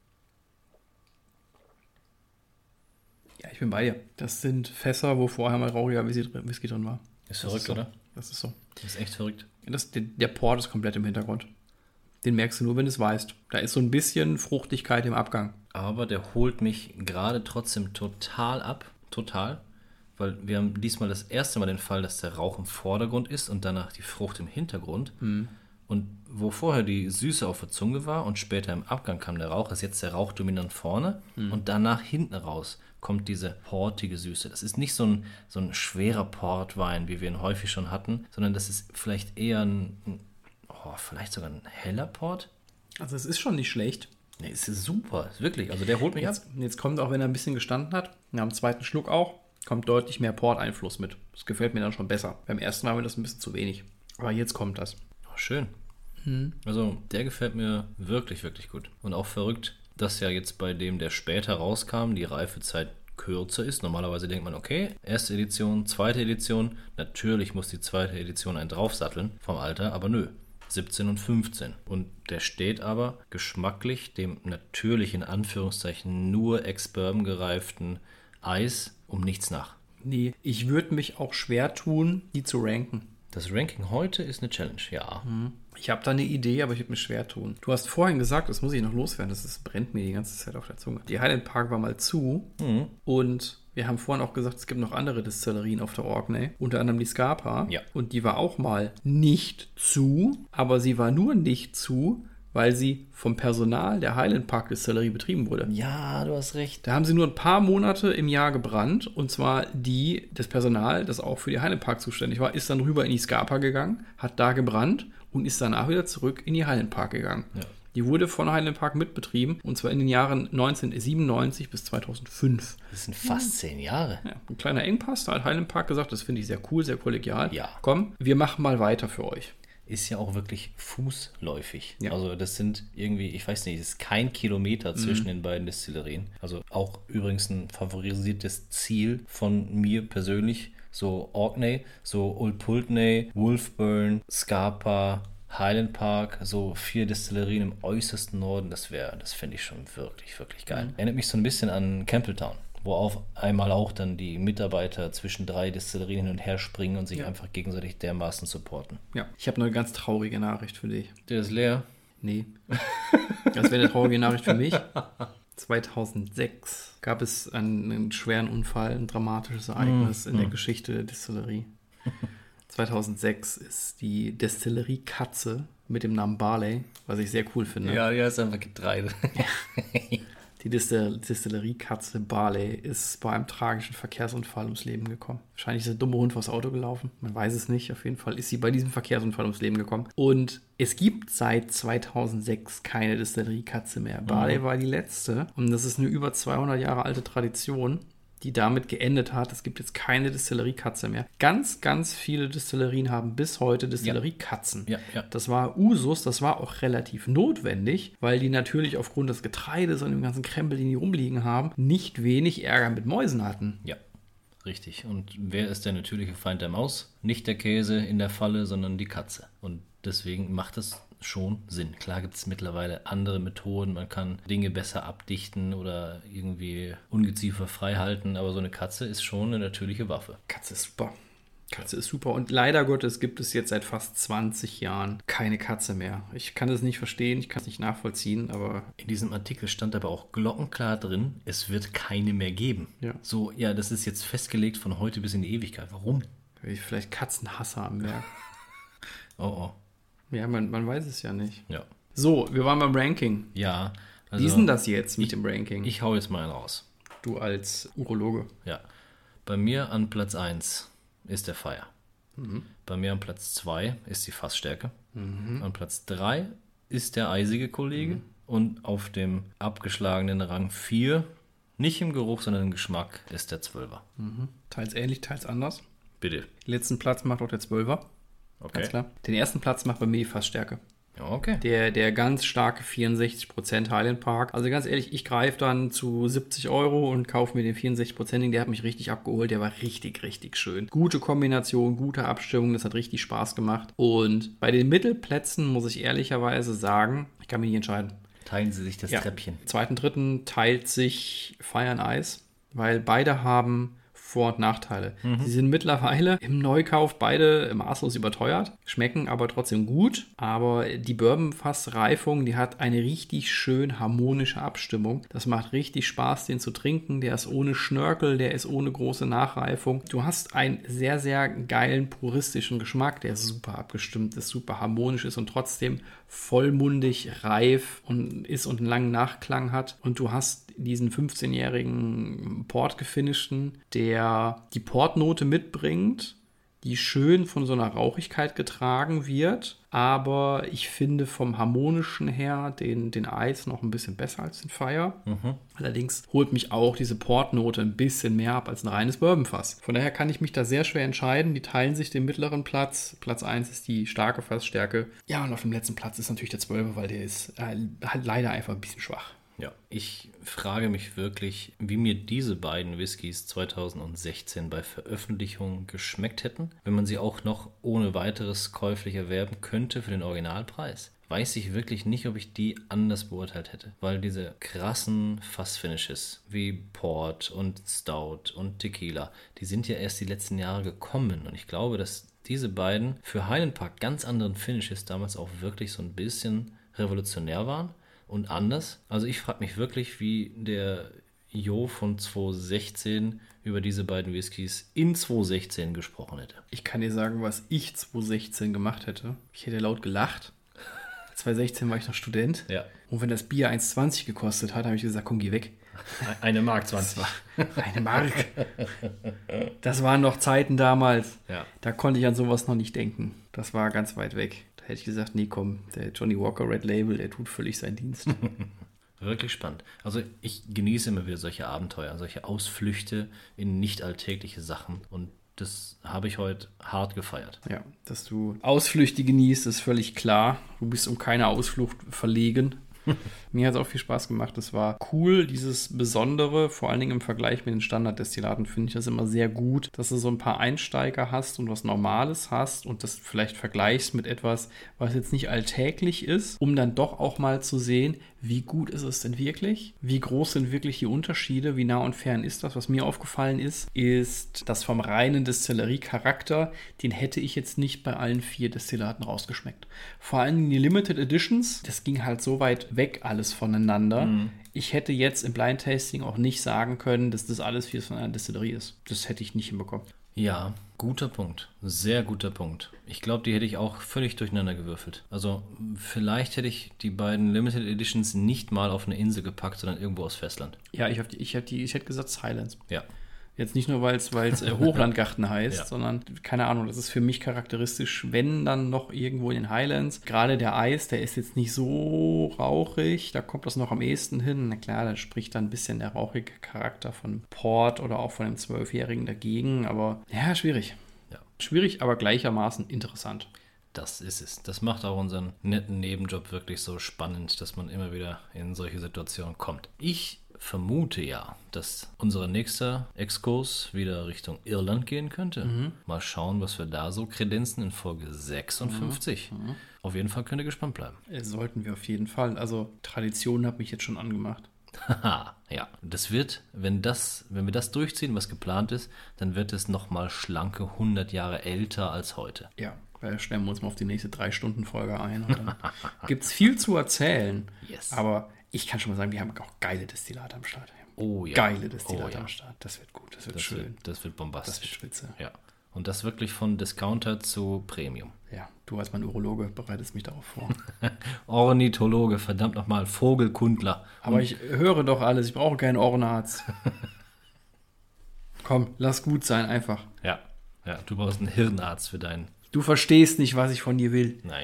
Speaker 1: Ja, ich bin bei dir. Das sind Fässer, wo vorher mal rauchiger Whisky, Whisky drin war.
Speaker 3: Ist
Speaker 1: Das
Speaker 3: verrückt,
Speaker 1: ist so.
Speaker 3: oder?
Speaker 1: Das ist so.
Speaker 3: Das ist echt verrückt.
Speaker 1: Das, der, der Port ist komplett im Hintergrund. Den merkst du nur, wenn du es weißt. Da ist so ein bisschen Fruchtigkeit im Abgang.
Speaker 3: Aber der holt mich gerade trotzdem total ab. Total. Weil wir haben diesmal das erste Mal den Fall, dass der Rauch im Vordergrund ist und danach die Frucht im Hintergrund.
Speaker 1: Mhm.
Speaker 3: Und wo vorher die Süße auf der Zunge war und später im Abgang kam der Rauch, ist jetzt der Rauch dominant vorne mhm. und danach hinten raus kommt diese portige Süße. Das ist nicht so ein, so ein schwerer Portwein, wie wir ihn häufig schon hatten, sondern das ist vielleicht eher ein, ein oh, vielleicht sogar ein heller Port.
Speaker 1: Also es ist schon nicht schlecht.
Speaker 3: Nee, es ist super, ist wirklich. Also der holt mich
Speaker 1: Jetzt,
Speaker 3: ab.
Speaker 1: jetzt kommt auch, wenn er ein bisschen gestanden hat, nach dem zweiten Schluck auch, kommt deutlich mehr Port-Einfluss mit. Das gefällt mir dann schon besser. Beim ersten Mal war mir das ein bisschen zu wenig. Aber jetzt kommt das.
Speaker 3: Oh, schön.
Speaker 1: Hm.
Speaker 3: Also der gefällt mir wirklich, wirklich gut. Und auch verrückt, dass ja jetzt bei dem, der später rauskam, die Reifezeit kürzer ist. Normalerweise denkt man, okay, erste Edition, zweite Edition. Natürlich muss die zweite Edition einen draufsatteln vom Alter, aber nö. siebzehn und fünfzehn. Und der steht aber geschmacklich dem natürlich in Anführungszeichen nur Ex-Bourbon gereiften Eis um nichts nach.
Speaker 1: Nee, ich würde mich auch schwer tun, die zu ranken.
Speaker 3: Das Ranking heute ist eine Challenge, ja.
Speaker 1: Ich habe da eine Idee, aber ich würde mich schwer tun. Du hast vorhin gesagt, das muss ich noch loswerden, das ist, brennt mir die ganze Zeit auf der Zunge. Die Highland Park war mal zu
Speaker 3: Mhm.
Speaker 1: und wir haben vorhin auch gesagt, es gibt noch andere Destillerien auf der Orkney, unter anderem die Scarpa.
Speaker 3: Ja.
Speaker 1: Und die war auch mal nicht zu, aber sie war nur nicht zu, weil sie vom Personal der Highland Park Distillerie betrieben wurde.
Speaker 3: Ja, du hast recht.
Speaker 1: Da haben sie nur ein paar Monate im Jahr gebrannt, und zwar die, das Personal, das auch für die Highland Park zuständig war, ist dann rüber in die Scarpa gegangen, hat da gebrannt und ist danach wieder zurück in die Highland Park gegangen.
Speaker 3: Ja.
Speaker 1: Die wurde von Highland Park mitbetrieben, und zwar in den Jahren neunzehnhundertsiebenundneunzig bis zweitausendfünf.
Speaker 3: Das sind fast zehn Jahre.
Speaker 1: Ja, ein kleiner Engpass, da hat Highland Park gesagt, das finde ich sehr cool, sehr kollegial.
Speaker 3: Ja.
Speaker 1: Komm, wir machen mal weiter für euch.
Speaker 3: Ist ja auch wirklich fußläufig.
Speaker 1: Ja.
Speaker 3: Also das sind irgendwie, ich weiß nicht, es ist kein Kilometer zwischen den beiden Destillerien. Also auch übrigens ein favorisiertes Ziel von mir persönlich, So Orkney, so Old Pulteney, Wolfburn, Scarpa, Highland Park, so vier Destillerien im äußersten Norden, das wäre, das fände ich schon wirklich, wirklich geil. Mhm. Erinnert mich so ein bisschen an Campbelltown, wo auf einmal auch dann die Mitarbeiter zwischen drei Destillerien hin und her springen und sich ja. einfach gegenseitig dermaßen supporten.
Speaker 1: Ja, ich habe eine ganz traurige Nachricht für dich.
Speaker 3: Der ist leer?
Speaker 1: Nee. Das wäre eine traurige Nachricht für mich. zweitausendsechs gab es einen, einen schweren Unfall, ein dramatisches Ereignis mm, in mm. der Geschichte der Distillerie. zweitausendsechs ist die Destillerie Katze mit dem Namen Barley, was ich sehr cool finde.
Speaker 3: Ja, die heißt einfach Getreide.
Speaker 1: Die Distill- Distillerie Katze Barley ist bei einem tragischen Verkehrsunfall ums Leben gekommen. Wahrscheinlich ist der dumme Hund vors Auto gelaufen. Man weiß es nicht. Auf jeden Fall ist sie bei diesem Verkehrsunfall ums Leben gekommen. Und es gibt seit zweitausendsechs keine Distillerie Katze mehr. Barley mhm. war die letzte. Und das ist eine über zweihundert Jahre alte Tradition, die damit geendet hat. Es gibt jetzt keine Distillerie-Katze mehr. Ganz, ganz viele Distillerien haben bis heute Distillerie-Katzen.
Speaker 3: Ja, ja.
Speaker 1: Das war Usus, das war auch relativ notwendig, weil die natürlich aufgrund des Getreides und dem ganzen Krempel, den die rumliegen haben, nicht wenig Ärger mit Mäusen hatten.
Speaker 3: Ja, richtig. Und wer ist der natürliche Feind der Maus? Nicht der Käse in der Falle, sondern die Katze. Und deswegen macht es schon Sinn. Klar gibt es mittlerweile andere Methoden, man kann Dinge besser abdichten oder irgendwie Ungeziefer frei halten, aber so eine Katze ist schon eine natürliche Waffe.
Speaker 1: Katze ist super. Katze ist super und leider Gottes gibt es jetzt seit fast zwanzig Jahren keine Katze mehr. Ich kann es nicht verstehen, ich kann es nicht nachvollziehen, aber...
Speaker 3: In diesem Artikel stand aber auch glockenklar drin, es wird keine mehr geben.
Speaker 1: Ja.
Speaker 3: So, ja, das ist jetzt festgelegt von heute bis in die Ewigkeit. Warum?
Speaker 1: Weil ich vielleicht Katzenhasser am Werk.
Speaker 3: Oh, oh.
Speaker 1: Ja, man, man weiß es ja nicht.
Speaker 3: Ja.
Speaker 1: So, wir waren beim Ranking.
Speaker 3: Ja. Also
Speaker 1: Wie ist denn das jetzt mit
Speaker 3: ich,
Speaker 1: dem Ranking?
Speaker 3: Ich hau jetzt mal einen raus.
Speaker 1: Du als Urologe.
Speaker 3: Ja. Bei mir an Platz eins ist der Fire.
Speaker 1: Mhm.
Speaker 3: Bei mir an Platz zwei ist die Fassstärke.
Speaker 1: Mhm.
Speaker 3: An Platz drei ist der eisige Kollege. Mhm. Und auf dem abgeschlagenen Rang vier, nicht im Geruch, sondern im Geschmack, ist der Zwölfer.
Speaker 1: Mhm. Teils ähnlich, teils anders.
Speaker 3: Bitte.
Speaker 1: Den letzten Platz macht auch der Zwölfer.
Speaker 3: Okay.
Speaker 1: Ganz klar. Den ersten Platz macht bei mir die Fassstärke.
Speaker 3: Ja, okay.
Speaker 1: Der, der ganz starke vierundsechzig Prozent Highland Park. Also ganz ehrlich, ich greife dann zu siebzig Euro und kaufe mir den vierundsechzig Prozent. Der hat mich richtig abgeholt. Der war richtig, richtig schön. Gute Kombination, gute Abstimmung. Das hat richtig Spaß gemacht. Und bei den Mittelplätzen muss ich ehrlicherweise sagen, ich kann mich nicht entscheiden.
Speaker 3: Teilen Sie sich das
Speaker 1: ja.
Speaker 3: Treppchen.
Speaker 1: Zweiten, dritten teilt sich Fire and Ice, weil beide haben Vor- und Nachteile. Mhm. Sie sind mittlerweile im Neukauf beide maßlos überteuert, schmecken aber trotzdem gut. Aber die Bourbon-Fass-Reifung, die hat eine richtig schön harmonische Abstimmung. Das macht richtig Spaß, den zu trinken. Der ist ohne Schnörkel, der ist ohne große Nachreifung. Du hast einen sehr, sehr geilen puristischen Geschmack, der super abgestimmt ist, super harmonisch ist und trotzdem vollmundig, reif und ist und einen langen Nachklang hat. Und du hast diesen fünfzehnjährigen Port-gefinischten, der die Portnote mitbringt, die schön von so einer Rauchigkeit getragen wird. Aber ich finde vom Harmonischen her den, den Eis noch ein bisschen besser als den Fire. Mhm. Allerdings holt mich auch diese Portnote ein bisschen mehr ab als ein reines Bourbonfass. Von daher kann ich mich da sehr schwer entscheiden. Die teilen sich den mittleren Platz. Platz eins ist die starke Fassstärke. Ja, und auf dem letzten Platz ist natürlich der zwölfer, weil der ist äh, halt leider einfach ein bisschen schwach.
Speaker 3: Ja, ich frage mich wirklich, wie mir diese beiden Whiskys zweitausendsechzehn bei Veröffentlichung geschmeckt hätten, wenn man sie auch noch ohne weiteres käuflich erwerben könnte für den Originalpreis. Weiß ich wirklich nicht, ob ich die anders beurteilt hätte, weil diese krassen Fassfinishes wie Port und Stout und Tequila, die sind ja erst die letzten Jahre gekommen und ich glaube, dass diese beiden für Highland Park ganz anderen Finishes damals auch wirklich so ein bisschen revolutionär waren. Und anders. Also ich frage mich wirklich, wie der Jo von zweitausendsechzehn über diese beiden Whiskys in zweitausendsechzehn gesprochen hätte.
Speaker 1: Ich kann dir sagen, was ich zweitausendsechzehn gemacht hätte. Ich hätte laut gelacht. zweitausendsechzehn war ich noch Student.
Speaker 3: Ja.
Speaker 1: Und wenn das Bier eins zwanzig gekostet hat, habe ich gesagt, komm, geh weg.
Speaker 3: Eine Mark zwanzig.
Speaker 1: Eine Mark. Das waren noch Zeiten damals.
Speaker 3: Ja.
Speaker 1: Da konnte ich an sowas noch nicht denken. Das war ganz weit weg. Hätte ich gesagt, nee, komm, der Johnny Walker Red Label, der tut völlig seinen Dienst.
Speaker 3: Wirklich spannend. Also ich genieße immer wieder solche Abenteuer, solche Ausflüchte in nicht alltägliche Sachen und das habe ich heute hart gefeiert.
Speaker 1: Ja, dass du Ausflüchte genießt, ist völlig klar. Du bist um keine Ausflucht verlegen. Mir hat es auch viel Spaß gemacht. Es war cool, dieses Besondere, vor allen Dingen im Vergleich mit den Standarddestillaten finde ich das immer sehr gut, dass du so ein paar Einsteiger hast und was Normales hast und das vielleicht vergleichst mit etwas, was jetzt nicht alltäglich ist, um dann doch auch mal zu sehen, wie gut ist es denn wirklich? Wie groß sind wirklich die Unterschiede? Wie nah und fern ist das? Was mir aufgefallen ist, ist, dass vom reinen Destillerie-Charakter, den hätte ich jetzt nicht bei allen vier Destillaten rausgeschmeckt. Vor allem die Limited Editions, das ging halt so weit weg alles voneinander. Mhm. Ich hätte jetzt im Blind Tasting auch nicht sagen können, dass das alles vieles von einer Destillerie ist. Das hätte ich nicht hinbekommen.
Speaker 3: Ja, guter Punkt. Sehr guter Punkt. Ich glaube, die hätte ich auch völlig durcheinander gewürfelt. Also vielleicht hätte ich die beiden Limited Editions nicht mal auf eine Insel gepackt, sondern irgendwo aus Festland.
Speaker 1: Ja, ich, die, ich, die, ich hätte gesagt Silence.
Speaker 3: Ja.
Speaker 1: Jetzt nicht nur, weil es äh, Hochlandgarten heißt,
Speaker 3: ja.
Speaker 1: sondern, keine Ahnung, das ist für mich charakteristisch, wenn dann noch irgendwo in den Highlands. Gerade der Eis, der ist jetzt nicht so rauchig, da kommt das noch am ehesten hin. Na klar, da spricht dann ein bisschen der rauchige Charakter von Port oder auch von dem Zwölfjährigen dagegen, aber ja, schwierig.
Speaker 3: Ja.
Speaker 1: Schwierig, aber gleichermaßen interessant.
Speaker 3: Das ist es. Das macht auch unseren netten Nebenjob wirklich so spannend, dass man immer wieder in solche Situationen kommt. Ich vermute ja, dass unser nächster Exkurs wieder Richtung Irland gehen könnte. Mhm. Mal schauen, was wir da so kredenzen in Folge sechsundfünfzig. Mhm. Auf jeden Fall könnt ihr gespannt bleiben.
Speaker 1: Sollten wir auf jeden Fall. Also Tradition hat mich jetzt schon angemacht.
Speaker 3: Haha, ja. Das wird, wenn das, wenn wir das durchziehen, was geplant ist, dann wird es nochmal schlanke hundert Jahre älter als heute.
Speaker 1: Ja. Da stellen wir uns mal auf die nächste drei Stunden Folge ein. Und dann gibt es viel zu erzählen.
Speaker 3: Yes.
Speaker 1: Aber ich kann schon mal sagen, wir haben auch geile Destillate am Start.
Speaker 3: Oh ja.
Speaker 1: Geile Destillate
Speaker 3: oh, ja.
Speaker 1: am Start. Das wird gut, das wird
Speaker 3: das
Speaker 1: schön.
Speaker 3: Wird, das wird bombastisch.
Speaker 1: Das wird spitze.
Speaker 3: Ja. Und das wirklich von Discounter zu Premium.
Speaker 1: Ja, du als mein Urologe bereitest mich darauf vor.
Speaker 3: Ornithologe, verdammt nochmal, Vogelkundler.
Speaker 1: Aber
Speaker 3: Und
Speaker 1: ich höre doch alles, ich brauche keinen Ohrenarzt. Komm, lass gut sein, einfach.
Speaker 3: Ja, ja, du brauchst einen Hirnarzt für deinen...
Speaker 1: Du verstehst nicht, was ich von dir will.
Speaker 3: Nein.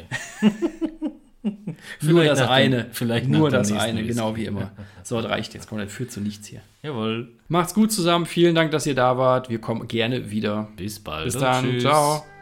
Speaker 1: Nur das eine.
Speaker 3: Dem, vielleicht
Speaker 1: Nur das eine, Whisky. Genau wie immer. So, das reicht jetzt. Komm, das führt zu nichts hier.
Speaker 3: Jawohl.
Speaker 1: Macht's gut zusammen. Vielen Dank, dass ihr da wart. Wir kommen gerne wieder.
Speaker 3: Bis bald.
Speaker 1: Bis dann. Ciao.